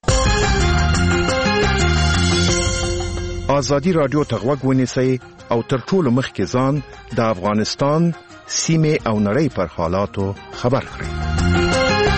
Speaker 14: ازادي رادیو ته غوږ ونیسئ او تر ټولو مخکې ځان د افغانستان سیمې او نړۍ پر حالاتو خبر کړئ.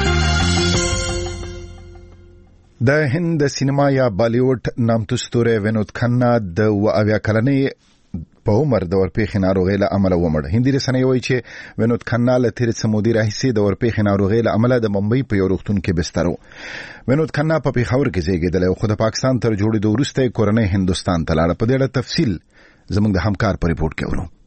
Speaker 1: د هند د سینما یا بالیوډ نامتو ستوری وینود کھنا د اوه اویا کلنۍ په عمر د ورپېښې ناروغۍ له امله ومړ. هندي رسنۍ وایي چې وینود کھنا له تېرې څه مودې راهیسې د ورپېښې ناروغۍ له امله د ممبۍ په یو روغتون کې بستر و. وینود کھنا په پېښور کې زېږېدلی خو د پاکستان تر جوړېدو وروسته یې کورنۍ هندوستان ته لاړه. په دې اړه تفصیل زموږ د همکار په ریپورټ کې ورو.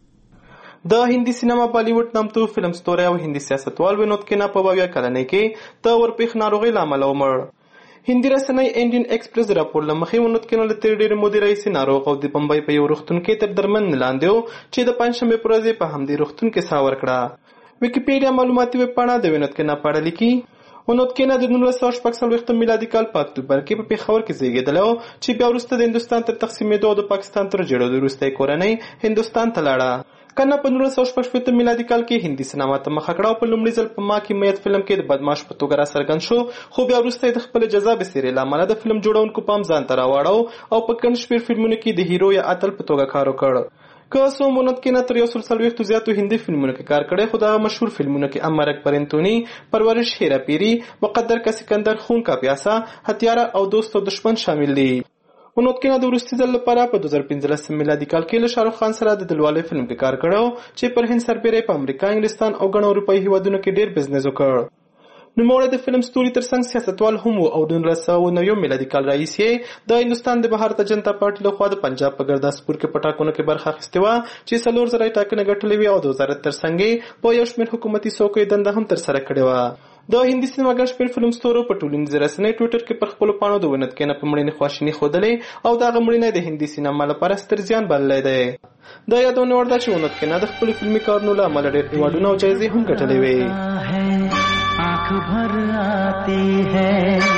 Speaker 19: د هندي سینما بالیوډ نامتو فلم ستوری او هندي سیاستوال وینود کھنا په اویا کلنۍ کې د ورپېښې ناروغۍ له امله ومړ. هندي رسنۍ انډین ایکسپریس راپور له مخې وینود کھنا له تېرې ډېرې مودې راهیسې ناروغ او د بمبۍ په یو روغتون کې تر درملنې لاندې و چې د پنجشنبې په ورځ یې په همدې روغتون کې ساه ورکړه. ویکیپیډیا معلوماتي ویبپاڼه د وینود کھنا په اړه لیکي وینود کھنا د نولس سوه شپږ څلوېښتم میلادي کال په اکتوبر کې په پېښور کې زېږېدلی و چې بیا وروسته د هندوستان تر تقسیمېدو او د پاکستان تر جوړېدو وروسته یې کورنۍ هندوستان ته لاړه. کنا په نولس سوه شپږ شپېته میلادي کال کې هندي سینما ته مخه کړه او په لومړي ځل په ما کې میت فلم کې د بدمعاش په توګه راڅرګند شو، خو بیا وروسته یې د خپلې جذابې څېرې له امله د فلم جوړونکو پام ځان ته راواړو او په ګڼ شمېر فلمونو کې د هیرو یا اتل په توګه کار وکړ. که څه هم وینود کھنا تر یو سل څلوېښتو زیاتو هندي فلمونو کې کار کړی، خو دغه مشهور فلمونو کې ام مرگ پر انتوني، پرورش هیرا پیری، مقدر کا سکندر، خون کا پیاسا، هتیارا او دوست او دشمن شامل دي. وینود کھنا د وروستي ځل لپاره په دوه زره پنځلسم میلادي کال کې له شاهرخ خان سره د دلوالی فلم کې کار کړی چې پر هند سربیره په امریکا، انګلستان او ګڼو اروپایي هیوادونو کې ډېر بزنس وکړ. نوموړی د فلم ستوري ترڅنګ سیاستوال هم و او د نولس سوه نوي میلادي کال راهیسې د هندوستان د بهارته جنتا پارټي لخوا د پنجاب په ګرداسپور کې په ټاکنو کې برخه اخیستې وه چې څلور زره یې ټاکنې ګټلې وې او د وزارت ترڅنګ یې په یو شمېر حکومتي څوکیو دنده هم ترسره کړې وه. د هندي سینما ګڼ شمېر فلم ستورو په ټولنیزې رسنۍ ټویټر کې پر خپلو پاڼو د وینود کھنا په مړینې خواشیني ښودلې او دغه مړینه د هندي سینما لپاره ستر زیان بللی دی. دا یادونه وړ ده چې وینود کھنا د خپلو فلمي کارونو له امله ډېر ایوارډونه او جایزې هم ګټلې وې.
Speaker 20: आती है,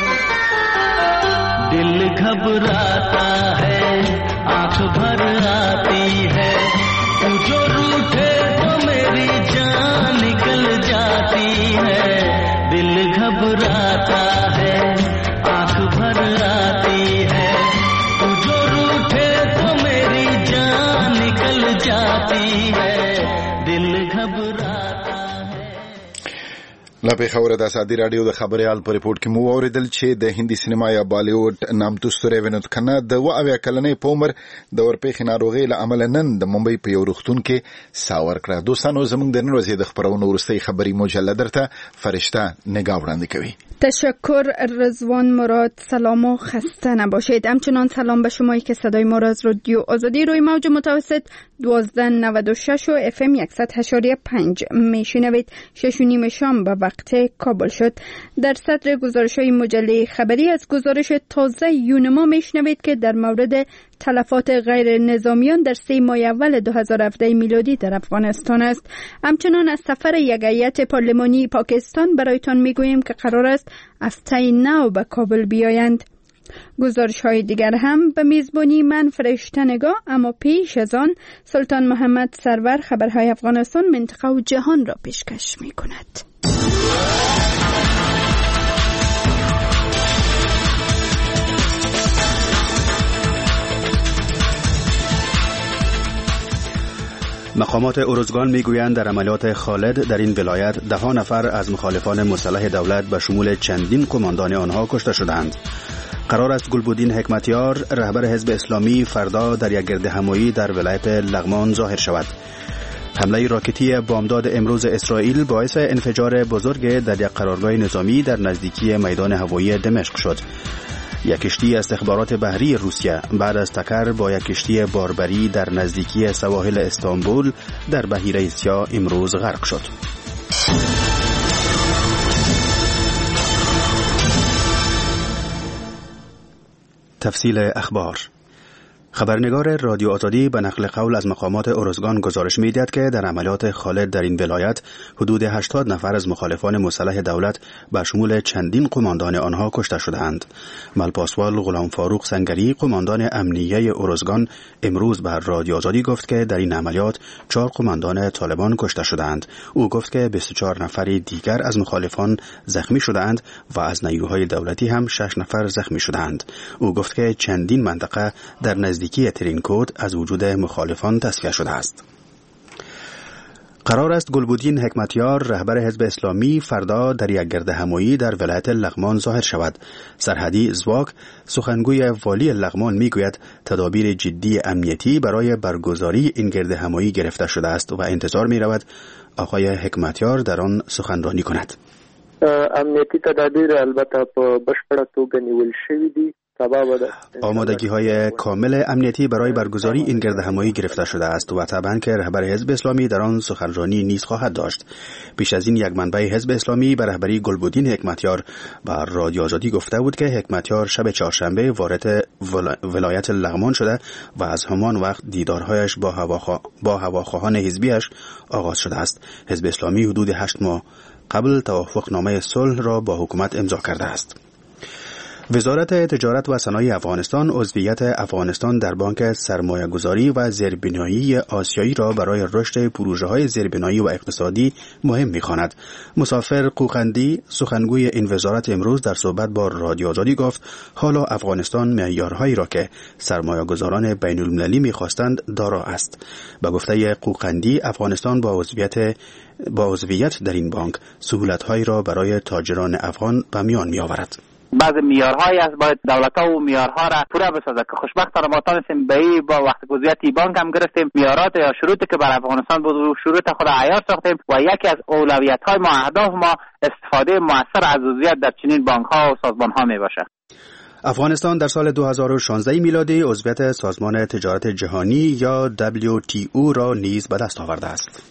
Speaker 20: दिल घबराता है, आंख भर आती है, तू जो रूठे तो मेरी जान निकल जाती है, दिल घबराता है, आंख भर आती है, तू जो रूठे तो मेरी जान निकल जाती है, दिल घबराता है.
Speaker 1: لا پیښور د ازادي رادیو د خبريال په ریپورت کې مو اوریدل چې د هندي سینما یا بالیوډ نامتو ستوری وینود کھنہ د اویا کلنې په عمر د ورپېښې ناروغۍ له امله نن د ممبئی په یو روغتون کې ساور کړه. دوستانو زموږ د نن ورځې د خبرونو وروستۍ خبري مجله درته فرشته نگاه وړاندې کوي.
Speaker 21: تشکر رضوان مراد. سلام و خسته نباشید. همچنان سلام به شمایی که صدای ما را از رادیو آزادی روی موج متوسط دوازده نود و شش و اف ام صد و هشت و پنج میشنوید. شش و نیم شام به وقت کابل شد. در صدر گزارش‌های مجله خبری از گزارش تازه یونما میشنوید که در مورد تلفات غیر نظامیان در سه ماه اول دو هزار و هفده میلادی در افغانستان است. همچنان از سفر یک هیئت پارلمانی پاکستان برایتان میگوییم که قرار است هفته نو به کابل بیایند. گزارش های دیگر هم به میزبانی من فرشته نگاه، اما پیش از آن سلطان محمد سرور خبرهای افغانستان، منطقه و جهان را پیشکش می کند.
Speaker 22: مقامات ارزگان میگویند در عملیات خالد در این ولایت ده ها نفر از مخالفان مسلح دولت به شمول چندین قماندان آنها کشته شدند. قرار است گلبودین حکمتیار رهبر حزب اسلامی فردا در یک گردهمایی در ولایت لغمان ظاهر شود. حمله راکتی بامداد امروز اسرائیل باعث انفجار بزرگ در یک قرارگاه نظامی در نزدیکی میدان هوایی دمشق شد. یک کشتی استخبارات بحری روسیه بعد از تکر با یک کشتی باربری در نزدیکی سواحل استانبول در بحیره سیاه امروز غرق شد. تفصیل اخبار. خبرنگار رادیو آزادی به نقل قول از مقامات ارزگان گزارش می‌دهد که در عملیات خالد در این ولایت حدود هشتاد نفر از مخالفان مسلح دولت به شمول چندین قماندان آنها کشته شدند. ملپاسوال غلام فاروق سنگری قماندان امنیه ارزگان امروز به رادیو آزادی گفت که در این عملیات چهار قماندان طالبان کشته شدند. او گفت که بیست و چهار نفر دیگر از مخالفان زخمی شدند و از نیروهای دولتی هم شش نفر زخمی شدند. او گفت که چندین منطقه در نزدیکی ترینکوت از وجود مخالفان تصفیه شده است. قرار است گلبودین حکمتیار رهبر حزب اسلامی فردا در یک گردهمایی در ولایت لغمان ظاهر شود. سرحدی زواک سخنگوی والی لغمان میگوید تدابیر جدی امنیتی برای برگزاری این گردهمایی گرفته شده است و انتظار می رود آقای حکمتیار در آن سخنرانی کند.
Speaker 23: امنیتی تدابیر البته په بشپړه توګه نیول شوي دي.
Speaker 22: آمادگی های کامل امنیتی برای برگزاری این گردهمایی گرفته شده است و طبعا که رهبر حزب اسلامی در آن سخنرانی نیز خواهد داشت. پیش از این یک منبع حزب اسلامی به رهبری گلبودین حکمتیار با رادیو آزادی گفته بود که حکمتیار شب چهارشنبه وارد ولایت لغمان شده و از همان وقت دیدارهایش با هواخوا... با هواخواهان حزبیش آغاز شده است. حزب اسلامی حدود هشت ماه قبل توافقنامه صلح را با حکومت امضا کرده است. وزارت تجارت و صنایع افغانستان عضویت افغانستان در بانک سرمایه‌گذاری و زیربنایی آسیایی را برای رشد پروژه‌های زیربنایی و اقتصادی مهم می‌خواند. مسافر قوقندی سخنگوی این وزارت امروز در صحبت با رادیو آزادی گفت حالا افغانستان معیارهایی را که سرمایه‌گذاران بین‌المللی می‌خواستند دارا است. به گفته قوقندی افغانستان با عضویت با عضویت در این بانک سهولت‌هایی را برای تاجران افغان به میان می‌آورد.
Speaker 13: بعض میارهایی است باید دولت‌ها و میارها را پورا بسازه که خوشبختانه ما تونستیم به این با وقت گذریتی بانک هم گرفتیم میارات یا شروطی که بر افغانستان بود و شروط خود عیار ساختیم و یکی از اولویت‌های ما اهداف ما استفاده موثر از عضویت در چنین بانک‌ها و سازمان‌ها میباشه.
Speaker 22: افغانستان در سال دو هزار و شانزده میلادی عضویت سازمان تجارت جهانی یا دبلیو تی او را نیز به دست آورده است.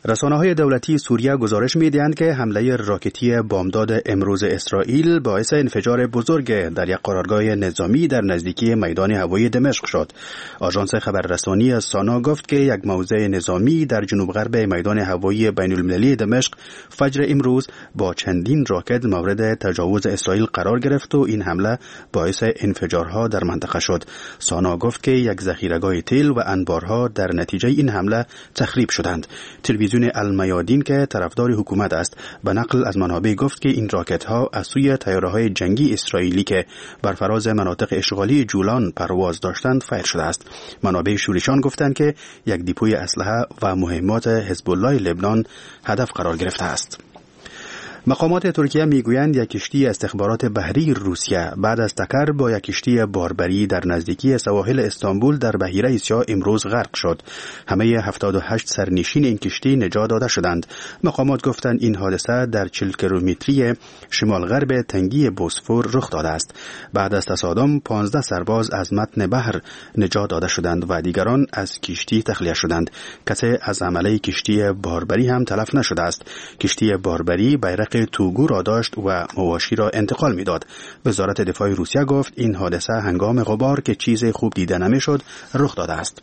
Speaker 22: رسانه‌های دولتی سوریه گزارش می‌دهند که حمله راکتی بامداد امروز اسرائیل باعث انفجار بزرگ در یک قرارگاه نظامی در نزدیکی میدان هوایی دمشق شد. آژانس خبررسانی سانا گفت که یک موضع نظامی در جنوب غرب میدان هوایی بین‌المللی دمشق فجر امروز با چندین راکت مورد تجاوز اسرائیل قرار گرفت و این حمله باعث انفجارها در منطقه شد. سانا گفت که یک ذخیره‌گاه تیل و انبارها در نتیجه این حمله تخریب شدند. تلویزیون المیادین که طرفدار حکومت است به نقل از منابع گفت که این راکت‌ها از سوی طیاره‌های جنگی اسرائیلی که بر فراز مناطق اشغالی جولان پرواز داشتند فایر شده است. منابع شوریشان گفتند که یک دیپوی اسلحه و مهمات حزب الله لبنان هدف قرار گرفته است. مقامات ترکیه میگویند یک کشتی استخبارات بحری روسیه بعد از تکر با یک کشتی باربری در نزدیکی سواحل استانبول در بحیره سیاه امروز غرق شد. همه هفتاد و هشت سرنشین این کشتی نجات داده شدند. مقامات گفتند این حادثه در چهل کیلومتری شمال غرب تنگی بوسفور رخ داده است. بعد از تصادم پانزده سرباز از متن بحر نجات داده شدند و دیگران از کشتی تخلیه شدند. کسی از عمله کشتی باربری هم تلف نشده است. کشتی باربری بیرق توگو را داشت و مواشی را انتقال میداد. وزارت دفاع روسیه گفت این حادثه هنگام غبار که چیز خوب دیده نمیشد رخ داده است.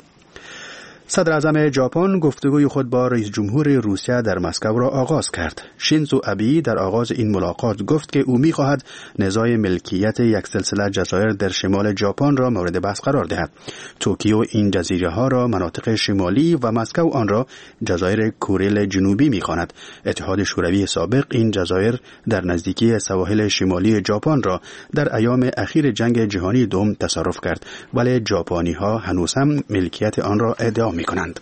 Speaker 22: صدر اعظم ژاپن گفتگوی خود با رئیس جمهور روسیه در مسکو را آغاز کرد. شینزو آبی در آغاز این ملاقات گفت که او می‌خواهد نزاع ملکیت یک سلسله جزایر در شمال ژاپن را مورد بحث قرار دهد. توکیو این جزیره‌ها را مناطق شمالی و مسکو آن را جزایر کوریل جنوبی می‌خواند. اتحاد شوروی سابق این جزایر در نزدیکی سواحل شمالی ژاپن را در ایام اخیر جنگ جهانی دوم تصرف کرد، ولی ژاپنی‌ها هنوز هم ملکیت آن را ادعا می‌کنند.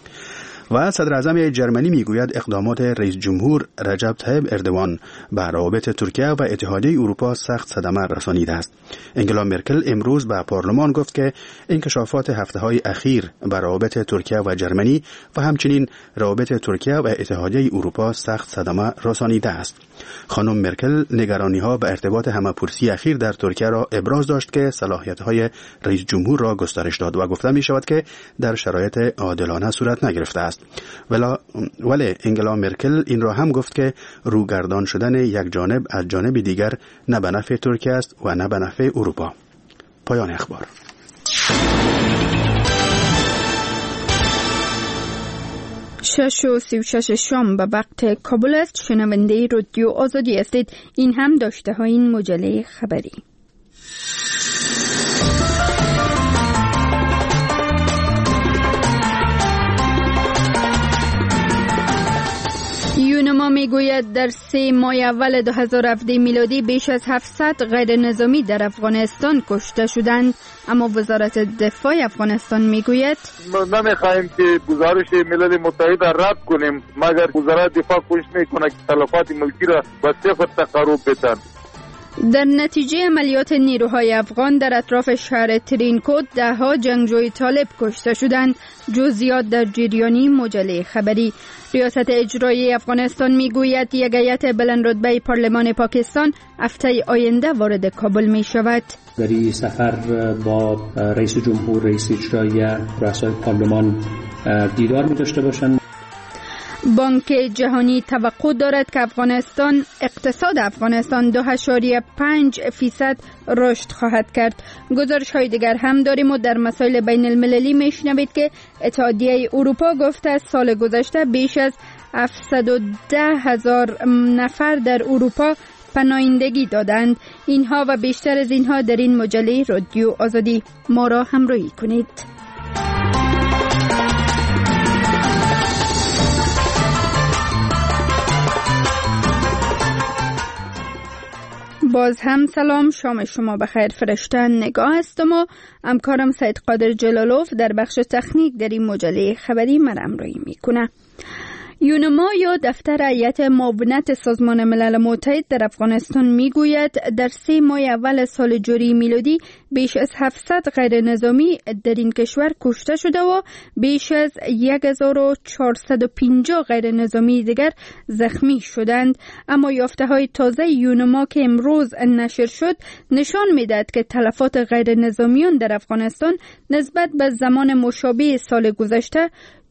Speaker 22: و صدر اعظم جرمنی میگوید اقدامات رئیس جمهور رجب طیب اردوان به روابط ترکیه و اتحادیه اروپا سخت صدمه رسانیده است. انگلا مرکل امروز به پارلمان گفت که انکشافات هفته‌های اخیر به روابط ترکیه و جرمنی و همچنین روابط ترکیه و اتحادیه اروپا سخت صدمه رسانیده است. خانم مرکل نگرانی‌ها به ارتباط همه‌پرسی اخیر در ترکیه را ابراز داشت که صلاحیت‌های رئیس جمهور را گسترش داد و گفته می‌شود که در شرایط عادلانه صورت نگرفته است. ولی انگلا مرکل این را هم گفت که روگردان شدن یک جانب از جانب دیگر نه به نفع ترکیه است و نه به نفع اروپا. پایان اخبار.
Speaker 21: شش و سی و شش شام به وقت کابل است. شنونده رادیو آزادی هستید. این هم داشته های این مجله خبری. یونما میگوید در سه ماه اول دو هزار و هفده میلادی بیش از هفتصد غیر نظامی در افغانستان کشته شدند، اما وزارت دفاع افغانستان میگوید
Speaker 2: ما نمیخواهیم که گزارش ملل متحد را رد کنیم مگر وزارت دفاع کوشش میکنه که تلفات ملکی را به صفر تقرب بدن.
Speaker 21: در نتیجه عملیات نیروهای افغان در اطراف شهر ترینکوت ده ها جنگجوی طالب کشته شدند. جزئیات در جریانی مجله خبری. ریاست اجرایی افغانستان میگوید یک هیئت بلند رتبه پارلمان پاکستان هفته آینده وارد کابل می شود.
Speaker 3: در این سفر با رئیس جمهور، رئیس اجرایی، رؤسای پارلمان دیدار می داشته باشند.
Speaker 21: بانک جهانی توقع دارد که افغانستان اقتصاد افغانستان دو اشاریه پنج فیصد رشد خواهد کرد. گزارش های دیگر هم داریم و در مسائل بین المللی میشنوید که اتحادیه اروپا گفته از سال گذشته بیش از هفتصد و ده هزار نفر در اروپا پناهندگی دادند. اینها و بیشتر از اینها در این مجله رادیو آزادی. ما را همراهی کنید. باز هم سلام، شام شما بخیر. فرشته نگاه هستم و همکارم سید قادر جلالوف در بخش تکنیک در این مجله خبری من همراهی میکنه. یونما یا دفتر هیئت معاونت سازمان ملل متحد در افغانستان میگوید در سه ماه اول سال جاری میلادی بیش از هفتصد غیر نظامی در این کشور کشته شده و بیش از هزار و چهارصد و پنجاه غیر نظامی دیگر زخمی شدند. اما یافته های تازه یونما که امروز نشر شد نشان میدهد که تلفات غیر نظامیان در افغانستان نسبت به زمان مشابه سال گذشته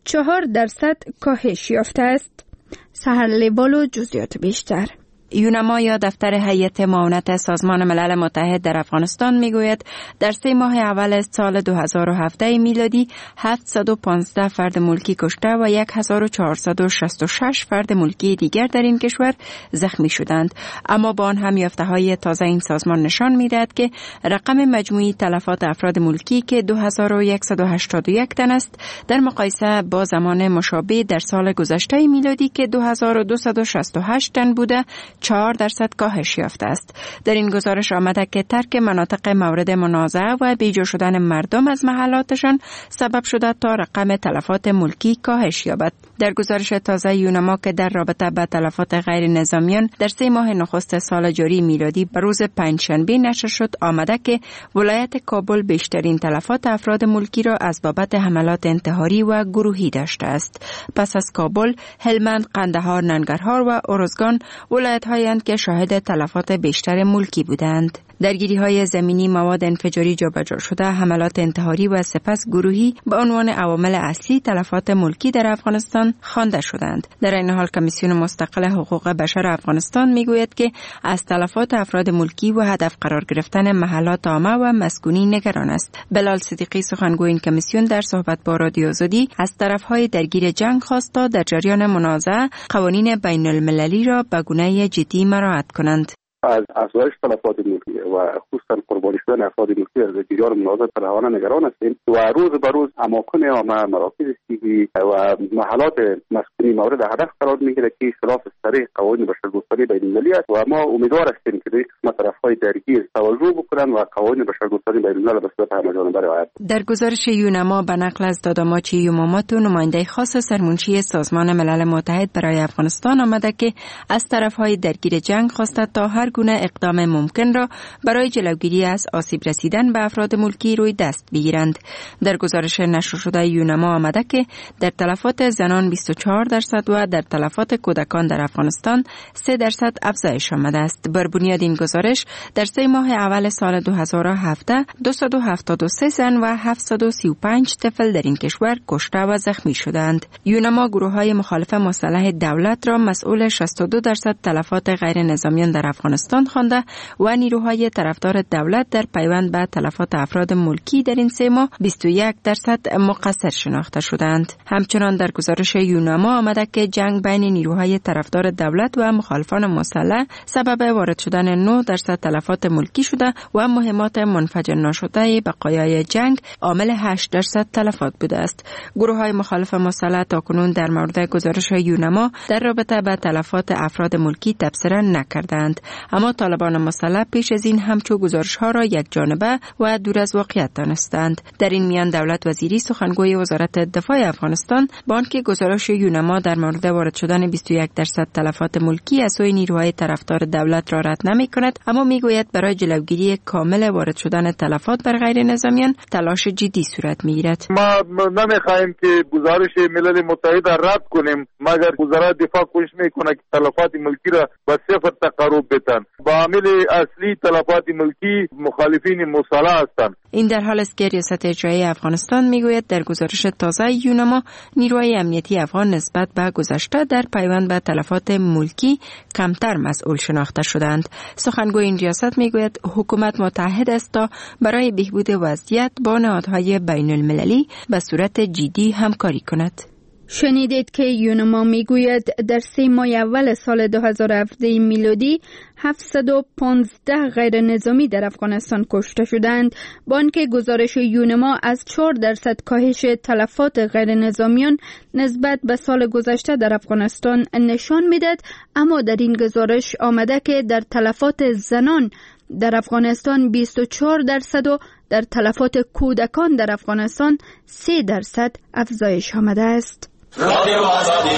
Speaker 21: چهار درصد کاهش یافته است. سحر لیوال و جزئیات بیشتر.
Speaker 5: یونما یا دفتر هیئت معاونت سازمان ملل متحد در افغانستان میگوید در سه ماه اول سال دو هزار و هفت میلادی هفتصد و پانزده فرد ملکی کشته و هزار و چهارصد و شصت و شش فرد ملکی دیگر در این کشور زخمی شدند. اما با آن هم یافته‌های تازه این سازمان نشان می‌دهد که رقم مجموعی تلفات افراد ملکی که دو هزار و صد و هشتاد و یک تن است در مقایسه با زمان مشابه در سال گذشته میلادی که دو هزار و دویست و شصت و هشت تن بوده چهار درصد کاهش یافته است. در این گزارش آمده که ترک مناطق مورد منازعه و بیجا شدن مردم از محلاتشان سبب شده تا رقم تلفات ملکی کاهش یابد. در گزارش تازه یونما که در رابطه با تلفات غیر نظامیان در سه ماه نخست سال جاری میلادی به روز پنجشنبه نشر شد آمده که ولایت کابل بیشترین تلفات افراد ملکی را از بابت حملات انتحاری و گروهی داشته است. پس از کابل، هلمند، قندهار، ننگرهار و ارزگان ولایت‌هایی هستند که شاهد تلفات بیشتر ملکی بودند. درگیری های زمینی، مواد انفجاری جابجا شده، حملات انتحاری و سپس گروهی به عنوان عوامل اصلی تلفات ملکی در افغانستان خوانده شدند. در این حال کمیسیون مستقل حقوق بشر افغانستان میگوید که از تلفات افراد ملکی و هدف قرار گرفتن محلات عامه و مسکونی نگران است. بلال صدیقی سخنگوی این کمیسیون در صحبت با رادیو آزادی از طرفهای درگیر جنگ خواست تا در جریان منازعه قوانین بین المللی را به گونه جدی مراعات کنند.
Speaker 7: از افزایش تلفات ملکی و خصوصا قربانی شدن افراد ملکی در جریان منازعه طرحانه نگران هستیم و روز به روز اماکن عامه، مراکز سیاسی و محلات مسکونی مورد هدف قرار میگیرد که خلاف صریح قوانین بشرگستری بین المللی است و ما امیدوار هستیم که این قسمت طرفهای درگیر توجه بکنند و قوانین بشرگستری بین الملل به صورت همه‌جانبه رعایت.
Speaker 5: در گزارش یونما به نقل از داداماچی یوماماتو نماینده خاص سرمنشی سازمان ملل متحد برای افغانستان آمده که از طرفهای درگیر جنگ خواسته تا هر گونه اقدام ممکن را برای جلوگیری از آسیب رسیدن به افراد ملکی روی دست بگیرند. در گزارش نشر شده یونما آمده که در تلفات زنان بیست و چهار درصد و در تلفات کودکان در افغانستان سه درصد افزایش آمده است. بر بنیاد این گزارش در سه ماه اول سال دو هزار و هفت دویست و هفتاد و سه زن و هفتصد و سی و پنج طفل در این کشور کشته و زخمی شدند. یونما گروه‌های مخالف مسلح دولت را مسئول شصت و دو درصد تلفات غیر نظامیان در افغانستان خوانده و نیروهای طرفدار دولت در پیوند به تلفات افراد ملکی در این سه ماه بیست و یک درصد مقصر شناخته شدند. همچنان در گزارش یونما آمده که جنگ بین نیروهای طرفدار دولت و مخالفان مسلح سبب وارد شدن نه درصد تلفات ملکی شده و مهمات منفجر نشده بقایای جنگ عامل هشت درصد تلفات بوده است. گروه‌های مخالف مسلح تاکنون در مورد گزارش یونما در رابطه با تلفات افراد ملکی تبصره نکردند، اما طالبان مسلح پیش از این همچو گزارش‌ها را یک جانبه و دور از واقعیت دانستند. در این میان دولت وزیری سخنگوی وزارت دفاع افغانستان با آنکه گزارش یونما در مورد وارد شدن بیست و یک درصد تلفات ملکی از سوی نیروهای طرفدار دولت را رد نمی‌کند، اما میگوید برای جلوگیری کامل وارد شدن تلفات بر غیر نظامیان تلاش جدی صورت می‌گیرد.
Speaker 2: ما نمی‌خواهیم که گزارش ملل متحد را رد کنیم، مگر وزارت دفاع کوشش می‌کند که تلفات ملکی را به صفر تقرب بدهند. با عامل اصلی تلفات ملکی مخالفین مسلح هستند.
Speaker 5: این در حال است که ریاست اجرایی افغانستان میگوید در گزارش تازه یونما نیروهای امنیتی افغان نسبت به گذشته در پیوند به تلفات ملکی کمتر مسئول شناخته شدند. سخنگوی این ریاست میگوید حکومت متحد است تا برای بهبود وضعیت با نهادهای بین المللی به صورت جدی همکاری کند.
Speaker 21: شنیدید که یونما میگوید در سه ماه اول سال دو هزار و هفده میلادی هفتصد و پانزده غیر نظامی در افغانستان کشته شدند. با آنکه گزارش یونما از چهار درصد کاهش تلفات غیر نظامیان نسبت به سال گذشته در افغانستان نشان میدهد، اما در این گزارش آمده که در تلفات زنان در افغانستان بیست و چهار درصد و در تلفات کودکان در افغانستان سه درصد افزایش آمده است.
Speaker 8: رادیو آزادی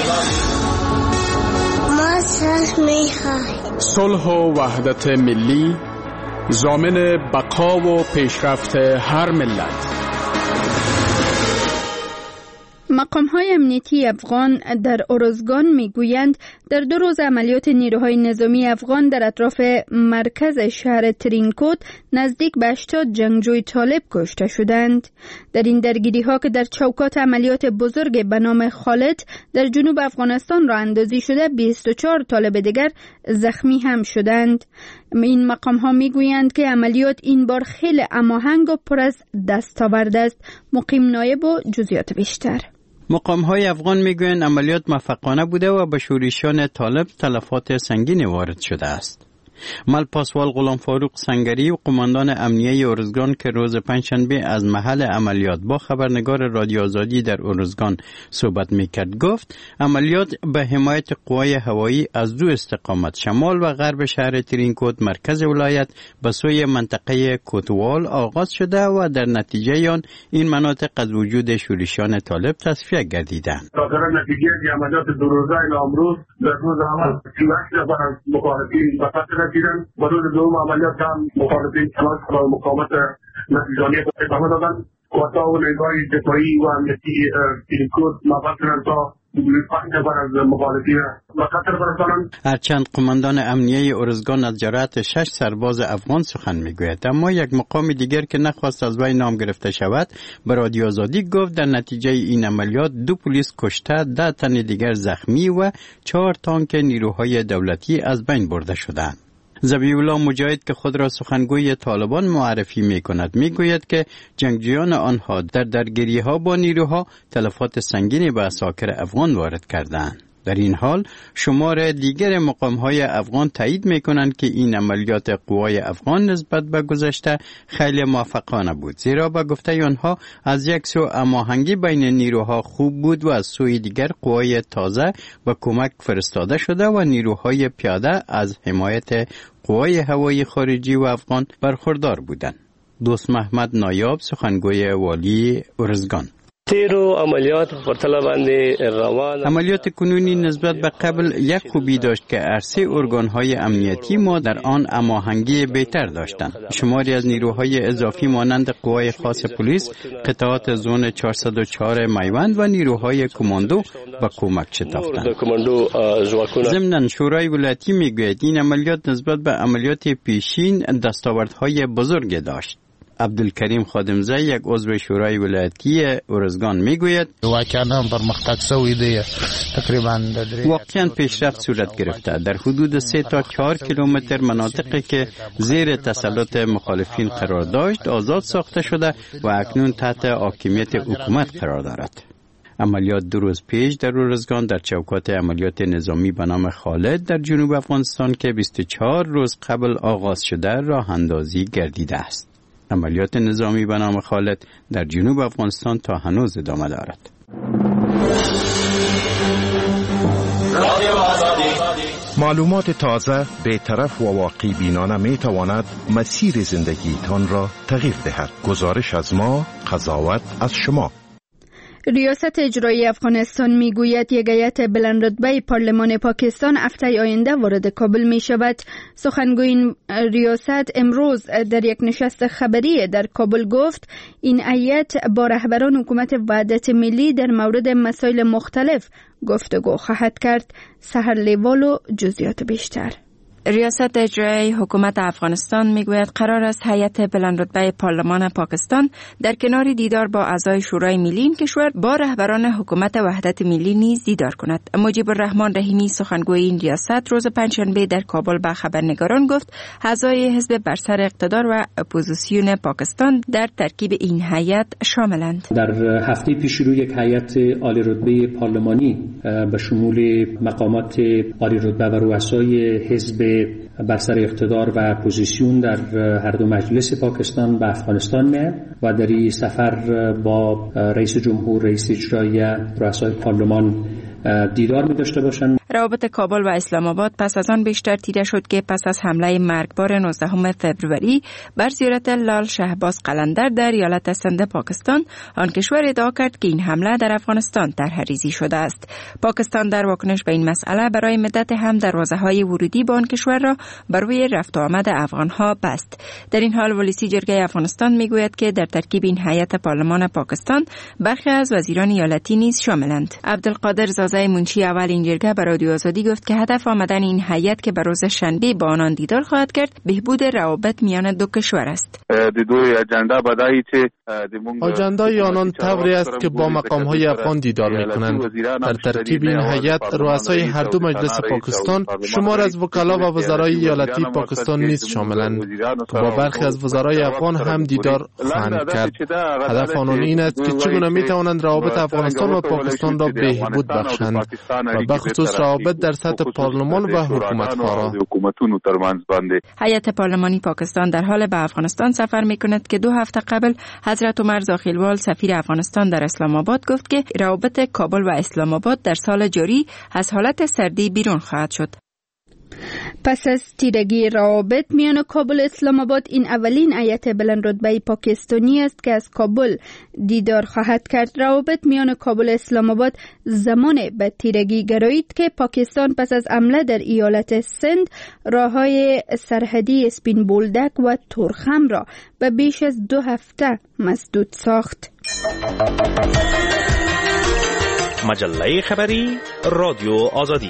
Speaker 8: ما صلح می‌خواهیم.
Speaker 24: صلح و وحدت ملی ضامن بقا و پیشرفت هر ملت.
Speaker 21: مقام‌های امنیتی افغان در ارزگان میگویند در دو روز عملیات نیروهای نظامی افغان در اطراف مرکز شهر ترینکوت نزدیک به هشتاد جنگجوی طالب کشته شدند. در این درگیری‌ها که در چوکات عملیات بزرگ به نام خالد در جنوب افغانستان راه اندازی شده، بیست و چهار طالب دیگر زخمی هم شدند. این مقام‌ها میگویند که عملیات این بار خیلی هماهنگ و پر از دستاورد است. مقیم نایب و جزئیات بیشتر.
Speaker 4: مقام‌های افغان میگویند عملیات موفقانه بوده و به شورشیان طالب تلفات سنگین وارد شده است. مل پاسوال غلام فاروق سنگری و قماندان امنیه ارزگان که روز پنجشنبه از محل عملیات با خبرنگار رادیو آزادی در ارزگان صحبت میکرد گفت عملیات به حمایت قوای هوایی از دو استقامت شمال و غرب شهر ترینکوت مرکز ولایت به سوی منطقه کوتوال آغاز شده و در نتیجه آن این مناطق از وجود شورشیان طالب تصفیه گردیدند.
Speaker 6: در نتیجه عملیات دو روزه امروز در روز اول سی و هشت نفر از مخالفین به قتل رسیدند. با روز دوم عملیات هم مخالفین تلاش برای مقاومت نتیجانی ادامه دادند. قوات و نیروهای دفاعی و امنیتی ترینکوت موفق شدند تا پنج نفر از مخالفین به قتل برسانند.
Speaker 4: هرچند قماندان امنیه ارزگان از جراحت شش سرباز افغان سخن میگوید، اما یک مقام دیگر که نخواست از وی نام گرفته شود به رادیو آزادی گفت در نتیجه این عملیات دو پلیس کشته، ده تن دیگر زخمی و چهار تانک نیروهای دولتی از بین برده شدند. ذبیح‌الله مجاهد که خود را سخنگوی طالبان معرفی می کند می گوید که جنگجویان آنها در درگیری‌ها با نیروها تلفات سنگینی به عساکر افغان وارد کردند. در این حال شمار دیگر مقام‌های افغان تایید می‌کنند که این عملیات قوای افغان نسبت به گذشته خیلی موفقانه بود، زیرا به گفته آنها از یک سو هماهنگی بین نیروها خوب بود و از سوی دیگر قوای تازه به کمک فرستاده شده و نیروهای پیاده از حمایت قوای هوایی خارجی و افغان برخوردار بودند. دوست محمد نایاب سخنگوی والی ارزگان:
Speaker 9: تیرو عملیات پرتله باندې روان
Speaker 4: عملیات کنونی نسبت به قبل یک خوبی داشت که عرصه ارگانهای امنیتی ما در آن هماهنگی بهتر داشتند. شماری از نیروهای اضافی مانند قوای خاص پلیس، قطعات زون چهارصد و چهار میوند و نیروهای کماندو به کمک شتافتند. ضمناً شورای ولایتی میگوید این عملیات نسبت به عملیات پیشین دستاوردهای بزرگ داشت. عبدالکریم خادمزی یک عضو شورای ولایتی ارزگان میگوید واقعاً پیشرفت صورت گرفته. در حدود سه تا چهار کیلومتر مناطقی که زیر تسلط مخالفین قرار داشت آزاد ساخته شده و اکنون تحت حاکمیت حکومت قرار دارد. عملیات دو روز پیش در ارزگان در چوکات عملیات نظامی به نام خالد در جنوب افغانستان که بیست و چهار روز قبل آغاز شده راه اندازی گردیده است. عملیات نظامی به نام خالد در جنوب افغانستان تا هنوز ادامه دارد.
Speaker 14: معلومات تازه، بی‌طرف و واقعی بینانه می تواند مسیر زندگیتان را تغییر دهد. گزارش از ما، قضاوت از شما.
Speaker 21: ریاست اجرایی افغانستان میگوید یک هیئت بلندرتبه پارلمان پاکستان هفته آینده وارد کابل می شود. سخنگوی این ریاست امروز در یک نشست خبری در کابل گفت این هیئت با رهبران حکومت وحدت ملی در مورد مسائل مختلف گفتگو خواهد کرد. سحر لیوال و جزئیات بیشتر.
Speaker 5: ریاست اجرایی حکومت افغانستان میگوید قرار است هیئت بلندرتبه پارلمان پاکستان در کنار دیدار با اعضای شورای ملی این کشور با رهبران حکومت وحدت ملی نیز دیدار کند. مجیب الرحمن رحیمی سخنگوی این ریاست روز پنجشنبه در کابل به خبرنگاران گفت اعضای حزب بر سر اقتدار و اپوزیسیون پاکستان در ترکیب این هیئت شاملند.
Speaker 3: در هفته پیش رو یک هیئت عالی رتبه پارلمانی به شمول مقامات عالی رتبه و رؤسای حزب بر سر اقتدار و اپوزیسیون در هر دو مجلس پاکستان به افغانستان میاد و در این سفر با رئیس جمهور، رئیس اجرایی، رؤسای پارلمان دیدار می داشته باشند.
Speaker 5: روابط کابل و اسلام آباد پس از آن بیشتر تیره شد که پس از حمله مرگبار نوزدهم فوریه بر زیارت لال شهباز قلندر در ایالت سند پاکستان، آن کشور ادعا کرد که این حمله در افغانستان طرح‌ریزی شده است. پاکستان در واکنش به این مسئله برای مدت هم دروازه‌های ورودی به آن کشور را بر روی رفت و آمد افغان‌ها بست. در این حال ولیسی جرگه افغانستان میگوید که در ترکیب این هیئت پارلمان پاکستان برخی از وزیران ایالتی نیز شاملند. عبدالقادر زازای منشی اول این جرگه به رادیو آزادی گفت که هدف آمدن این هیئت که به روز شنبه با آنان دیدار خواهد کرد بهبود روابط میان دو کشور است.
Speaker 10: آجندای آنان طوری است که با مقام‌های افغان دیدار می‌کنند. در ترکیب این هیئت رؤسای هر دو مجلس پاکستان، شمار از وکلا و وزرای ایالتی پاکستان نیز شاملند که با برخی از وزرای افغان هم دیدار خواهند کرد. هدف آنان این است که چگونه می‌توانند روابط افغانستان و پاکستان را بهبود بخشند و به خصوص روابط در سطح پارلمان و حکومت‌ها.
Speaker 5: هیئت پارلمانی پاکستان در حال به افغانستان سفر می‌کند که دو هفته قبل حضرت عمر زاخیلوال سفیر افغانستان در اسلام آباد گفت که روابط کابل و اسلام آباد در سال جاری از حالت سردی بیرون خواهد شد.
Speaker 21: پس از تیرگی روابط میان کابل و اسلام آباد، این اولین هیئت بلند رتبه پاکستانی است که از کابل دیدار خواهد کرد. روابط میان کابل و اسلام آباد زمان به تیرگی گرایید که پاکستان پس از حمله در ایالت سند راههای سرحدی اسپین بولدک و تورخم را به بیش از دو هفته مسدود ساخت.
Speaker 11: مجله خبری رادیو آزادی.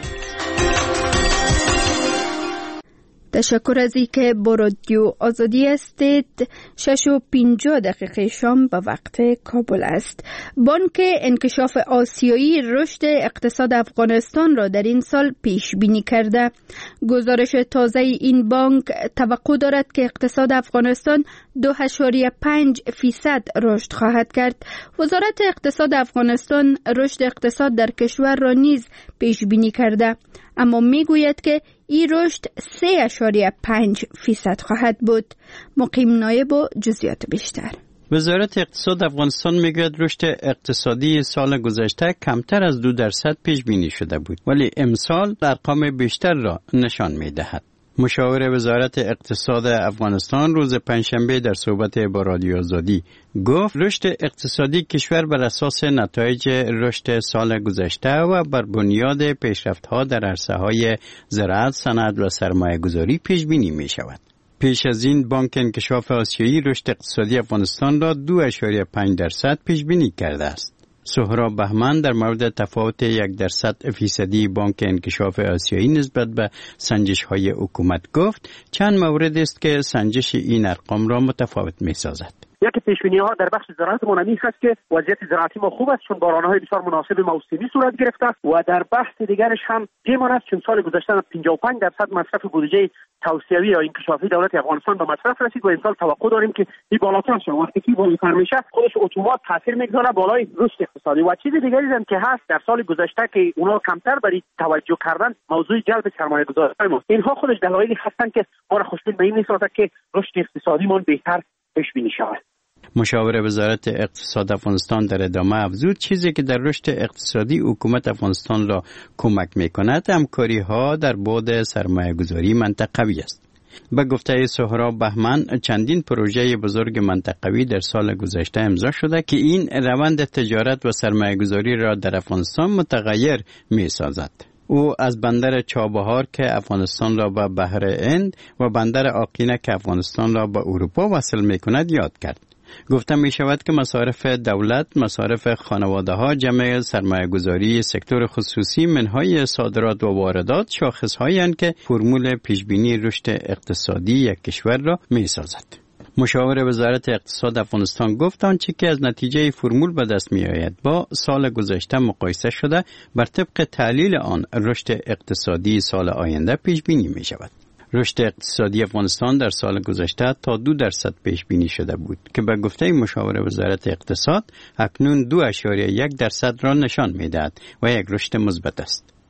Speaker 21: تشکر از اینکه با رادیو آزادی هستید. شش و پنجاه دقیقه شام به وقت کابل است. بانک انکشاف آسیایی رشد اقتصاد افغانستان را در این سال پیش بینی کرده. گزارش تازه این بانک توقع دارد که اقتصاد افغانستان دو ممیز پنج فیصد رشد خواهد کرد. وزارت اقتصاد افغانستان رشد اقتصاد در کشور را نیز پیش بینی کرده، اما میگوید که این رشد سه اشاریه پنج فیصد خواهد بود. مقیم نایب و جزئیات بیشتر.
Speaker 4: وزارت اقتصاد افغانستان میگوید رشد اقتصادی سال گذشته کمتر از دو درصد پیش بینی شده بود، ولی امسال ارقام بیشتر را نشان میدهد. مشاور وزارت اقتصاد افغانستان روز پنجشنبه در صحبت با رادیو آزادی گفت رشد اقتصادی کشور بر اساس نتایج رشد سال گذشته و بر بنیاد پیشرفت‌ها در عرصه‌های زراعت، صنعت و سرمایه‌گذاری پیش بینی می‌شود. پیش از این بانک انکشاف آسیایی رشد اقتصادی افغانستان را دو ممیز پنج درصد پیش بینی کرده است. سهراب بهمن در مورد تفاوت یک درصد فیصدی بانک انکشاف آسیایی نسبت به سنجش‌های حکومت گفت چند مورد است که سنجش این ارقام را متفاوت می‌سازد.
Speaker 12: یکی پیش‌بینی ها در بخش زراعت منامی هست که وضعیت زراعتی ما خوب است چون باران‌های بسیار مناسب موسمی صورت گرفته است و در بخش دیگرش هم دیمان است چون سال گذشته پنجاه و پنج درصد مصرف بودجه توسعوی یا انکشافی دولت افغانستان به مصرف رسید و این سال توقع داریم که این بالاتر شه. وقتی که بالاتر میشه خودش اتومات تاثیر میگذاره بالای رشد اقتصادی. و چیز دیگری هم که هست در سال گذشته که اونا کمتر برای توجه کردن موضوع جلب سرمایه‌گذاری ما، اینها خودش دلایلی هستند که ما را خوشبین به این می‌سازد که رشد اقتصادی ما بهتر پیش بینی شود.
Speaker 4: مشاور وزارت اقتصاد افغانستان در ادامه افزود چیزی که در رشد اقتصادی حکومت افغانستان را کمک می‌کند همکاری ها در بعد سرمایه‌گذاری منطقوی است. به گفته سهراب بهمن چندین پروژه بزرگ منطقوی در سال گذشته امضا شده که این روند تجارت و سرمایه‌گذاری را در افغانستان متغیر می‌سازد. او از بندر چابهار که افغانستان را به بحر هند و بندر آقینه که افغانستان را به اروپا وصل می‌کند یاد کرد. گفته می شود که مصارف دولت، مصارف خانواده ها، جمع سرمایه گذاری سکتور خصوصی، منهای صادرات و واردات شاخص هایی که فرمول پیشبینی رشد اقتصادی یک کشور را می سازد. مشاور وزارت اقتصاد افغانستان گفت آنچه که از نتیجه فرمول به دست می آید با سال گذشته مقایسه شده بر طبق تحلیل آن رشد اقتصادی سال آینده پیش بینی می شود. رشد اقتصادی افغانستان در سال گذشته تا دو درصد پیش بینی شده بود که به گفته مشاور وزارت اقتصاد اکنون دو اشاریه یک درصد را نشان می‌دهد و یک رشد مثبت است.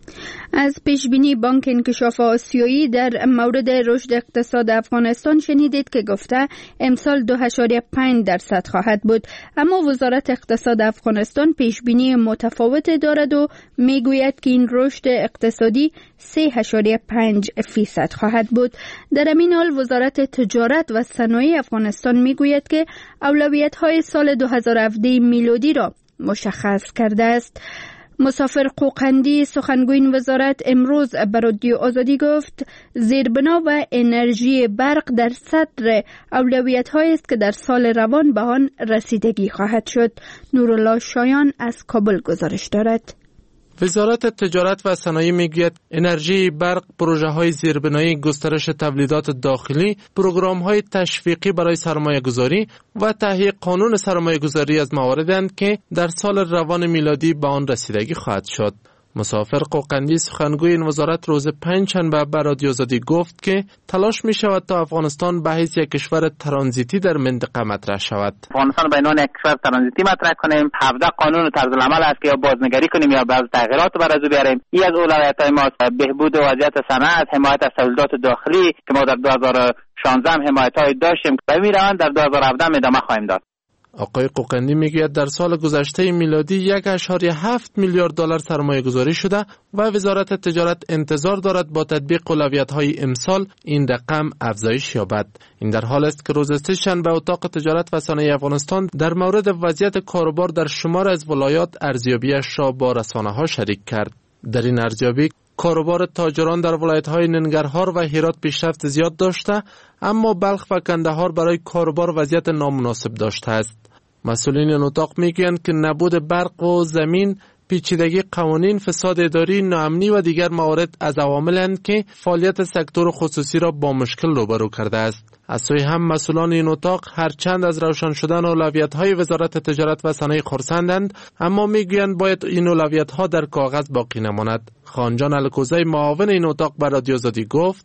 Speaker 21: از پیشبینی بانک انکشاف آسیایی در مورد رشد اقتصاد افغانستان شنیدید که گفته امسال دو ممیز پنج درصد خواهد بود، اما وزارت اقتصاد افغانستان پیشبینی متفاوت دارد و میگوید که این رشد اقتصادی سه ممیز پنج فیصد خواهد بود. در همین حال وزارت تجارت و صنایع افغانستان میگوید که اولویت‌های سال دو هزار و هفده میلادی را مشخص کرده است. مسافر قوقندی سخنگوی این وزارت امروز به رادیو آزادی گفت زیربنا و انرژی برق در صدر اولویت‌هایی است که در سال روان به آن رسیدگی خواهد شد. نورالله شایان از کابل گزارش دارد.
Speaker 10: وزارت تجارت و صنایع میگوید انرژی برق، پروژه‌های زیربنایی، گسترش تولیدات داخلی، پروگرام‌های تشویقی برای سرمایه‌گذاری و تهیه قانون سرمایه‌گذاری از مواردند که در سال روان میلادی به آن رسیدگی خواهد شد. مسافر قوقندی سخنگوی این وزارت روز پنجشنبه به رادیو آزادی گفت که تلاش می شود تا افغانستان به حیث یک کشور ترانزیتی در منطقه مطرح شود.
Speaker 13: افغانستان به عنوان یک کشور ترانزیتی مطرح کنیم، هفده قانون و طرز العمل است که یا بازنگری کنیم یا بعض تغییرات بر از او بیاریم. این از اولویت‌های ماست. بهبود وضعیت صنعت، حمایت از تولیدات داخلی که ما در دو هزار و شانزده هم حمایت‌های داشتیم و می‌روند در دو هزار و هفده ادامه خواهیم داد.
Speaker 10: آقای قوقندی میگوید در سال گذشته میلادی یک ممیز هفت میلیارد دلار سرمایه گذاری شده و وزارت تجارت انتظار دارد با تطبیق اولویت‌های امسال این رقم افزایش یابد. این در حال است که روز سه‌شنبه اتاق تجارت و صنایع افغانستان در مورد وضعیت کاروبار در شمار از ولایات ارزیابیش را با رسانه‌ها شریک کرد. در این ارزیابی کاروبار تاجران در ولایت‌های ننگرهار و هرات پیشرفت زیاد داشته، اما بلخ و کندهار برای کاروبار وضعیت نامناسب داشته است. مسئولین این اتاق میگویند که نبود برق و زمین، پیچیدگی قوانین، فساد اداری، ناامنی و دیگر موارد از عواملند که فعالیت سکتور خصوصی را با مشکل روبرو کرده است. از سوی هم مسئولان این اتاق هرچند از روشن شدن اولویت‌های وزارت تجارت و صنایع خرسندند، اما میگویند باید این اولویت‌ها در کاغذ باقی نماند. خانجان الکوزی معاون این اتاق به رادیو آزادی گفت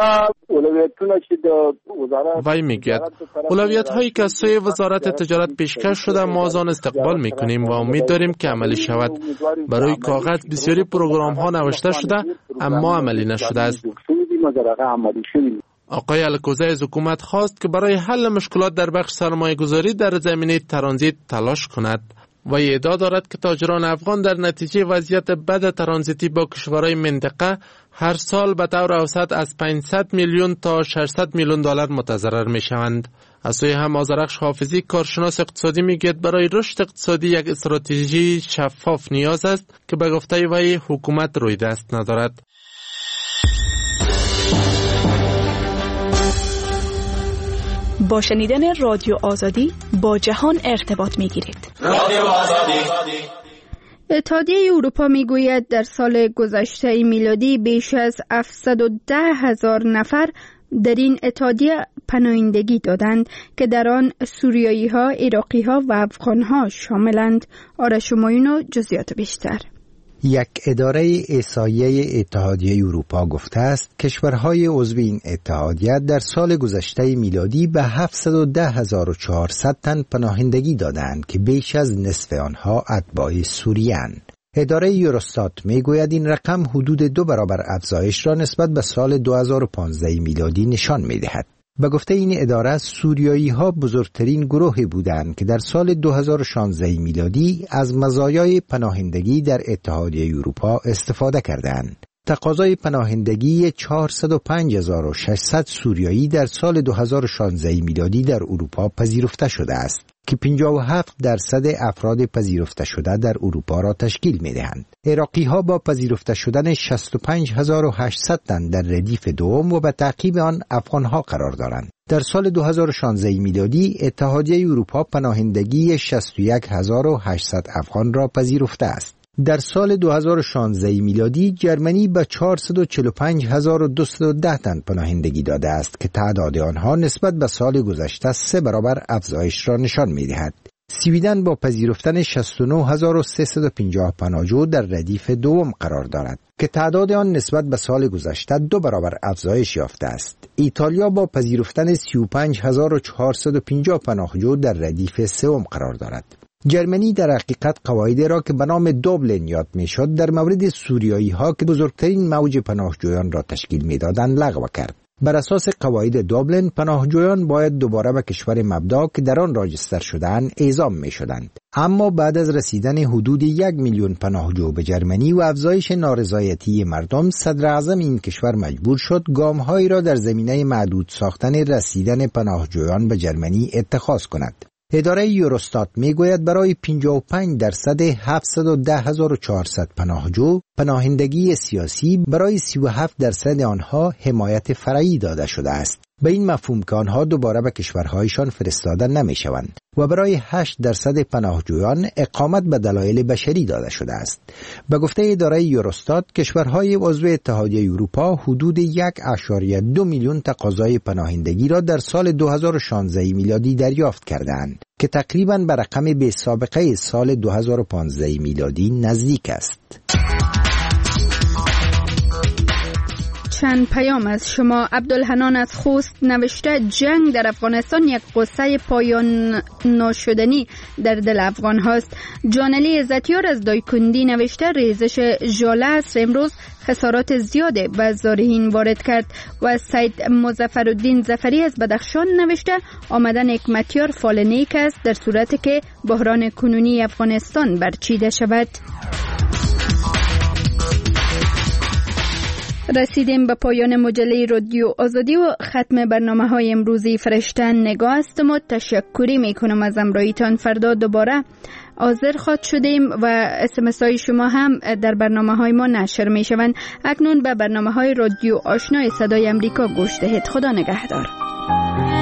Speaker 10: وی میگوید اولویت هایی که از سوی وزارت تجارت پیشکش شده ما از آن استقبال میکنیم و امید داریم که عملی شود. برای کاغذ بسیاری پروگرام ها نوشته شده اما عملی نشده است. آقای الکوزی از حکومت خواست که برای حل مشکلات در بخش سرمایه گذاری در زمینه ترانزیت تلاش کند و ادعا دارد که تاجران افغان در نتیجه وضعیت بد ترانزیتی با کشورهای منطقه هر سال به طور اوسط از پانصد میلیون تا ششصد میلیون دلار متضرر می شوند. از سوی هم آذرخش حافظی کارشناس اقتصادی میگوید برای رشد اقتصادی یک استراتژی شفاف نیاز است که به گفته وی حکومت روی دست ندارد.
Speaker 15: با شنیدن رادیو آزادی با جهان ارتباط میگیرید. رادیو آزادی.
Speaker 21: اتحادیه اروپا میگوید در سال گذشته میلادی بیش از هفتصد و ده هزار نفر در این اتحادیه پناهندگی دادند که در آن سوریایی ها، عراقی ها و افغان ها شاملند. آرش همایون جزئیات بیشتر.
Speaker 16: یک اداره احصایه اتحادیه اروپا گفته است کشورهای عضو این اتحادیه در سال گذشته میلادی به هفتصد و ده هزار و چهارصد تن پناهندگی دادند که بیش از نصف آنها اتباع سوریه‌اند. اداره یوروستات میگوید این رقم حدود دو برابر افزایش را نسبت به سال دو هزار و پانزده میلادی نشان میدهد. به گفته این اداره سوریایی ها بزرگترین گروهی بودند که در سال دو هزار و شانزده میلادی از مزایای پناهندگی در اتحادیه اروپا استفاده کردند. تقاضای پناهندگی چهارصد و پنج هزار و ششصد سوریایی در سال دو هزار و شانزده میلادی در اروپا پذیرفته شده است که پنجاه و هفت درصد افراد پذیرفته شده در اروپا را تشکیل می‌دهند. عراقی ها با پذیرفته شدن شصت و پنج هزار و هشتصد تن در ردیف دوم و به تعقیب آن افغان ها قرار دارند. در سال دو هزار و شانزده میلادی اتحادیه اروپا پناهندگی شصت و یک هزار و هشتصد افغان را پذیرفته است. در سال دو هزار و شانزده میلادی جرمنی به چهارصد و چهل و پنج هزار و دویست و ده تن پناهندگی داده است که تعداد آنها نسبت به سال گذشته سه برابر افزایش را نشان می‌دهد. سویدن با پذیرفتن شصت و نه هزار و سیصد و پنجاه پناهجو در ردیف دوم قرار دارد که تعداد آن نسبت به سال گذشته دو برابر افزایش یافته است. ایتالیا با پذیرفتن سی و پنج هزار و چهارصد و پنجاه پناهجو در ردیف سوم قرار دارد. جرمنی در حقیقت قواعدی را که به نام دوبلین یاد میشد در مورد سوریایی ها که بزرگترین موج پناهجویان را تشکیل میدادند لغو کرد. بر اساس قواعد دوبلین پناهجویان باید دوباره به کشور مبدا که در آن راجستر شدند اعزام می شدند. اما بعد از رسیدن حدود یک میلیون پناهجو به جرمنی و افزایش نارضایتی مردم، صدر اعظم این کشور مجبور شد گام‌هایی را در زمینه معدود ساختن رسیدن پناهجویان به جرمنی اتخاذ کند. اداره یوروستات میگوید برای پنجاه و پنج درصد هفتصد و ده هزار و چهارصد پناهجو پناهندگی سیاسی، برای سی و هفت درصد آنها حمایت فرعی داده شده است، به این مفهوم که آنها دوباره به کشورهایشان فرستاده نمی شوند، و برای هشت درصد پناهجویان اقامت به دلایل بشری داده شده است. به گفته اداره یوروستات، کشورهای عضو اتحادیه اروپا حدود یک اشاریه دو میلیون تقاضای پناهندگی را در سال دو هزار و شانزده میلادی دریافت کردند که تقریباً به رقم بی سابقه سال دو هزار و پانزده میلادی نزدیک است.
Speaker 21: چند پیام از شما. عبدالحنان از خوست نوشته جنگ در افغانستان یک قصه پایان ناشدنی در دل افغان هاست. جانلی عزتیار از دایکندی نوشته ریزش ژاله عصر امروز خسارات زیاده به زارعین وارد کرد. و سید مظفرالدین ظفری از بدخشان نوشته آمدن حکمتیار فال نیک است در صورتی که بحران کنونی افغانستان برچیده شود. رسیدیم به پایان مجله رادیو آزادی و ختم برنامه های امروزی فرشته نگاه است. ما تشکری میکنم از همراهیتان. فردا دوباره حاضر خواهد شدیم و اسمس های شما هم در برنامه های ما نشر می شوند. اکنون به برنامه های رادیو آشنای صدای امریکا گوش دهید. خدا نگهدار.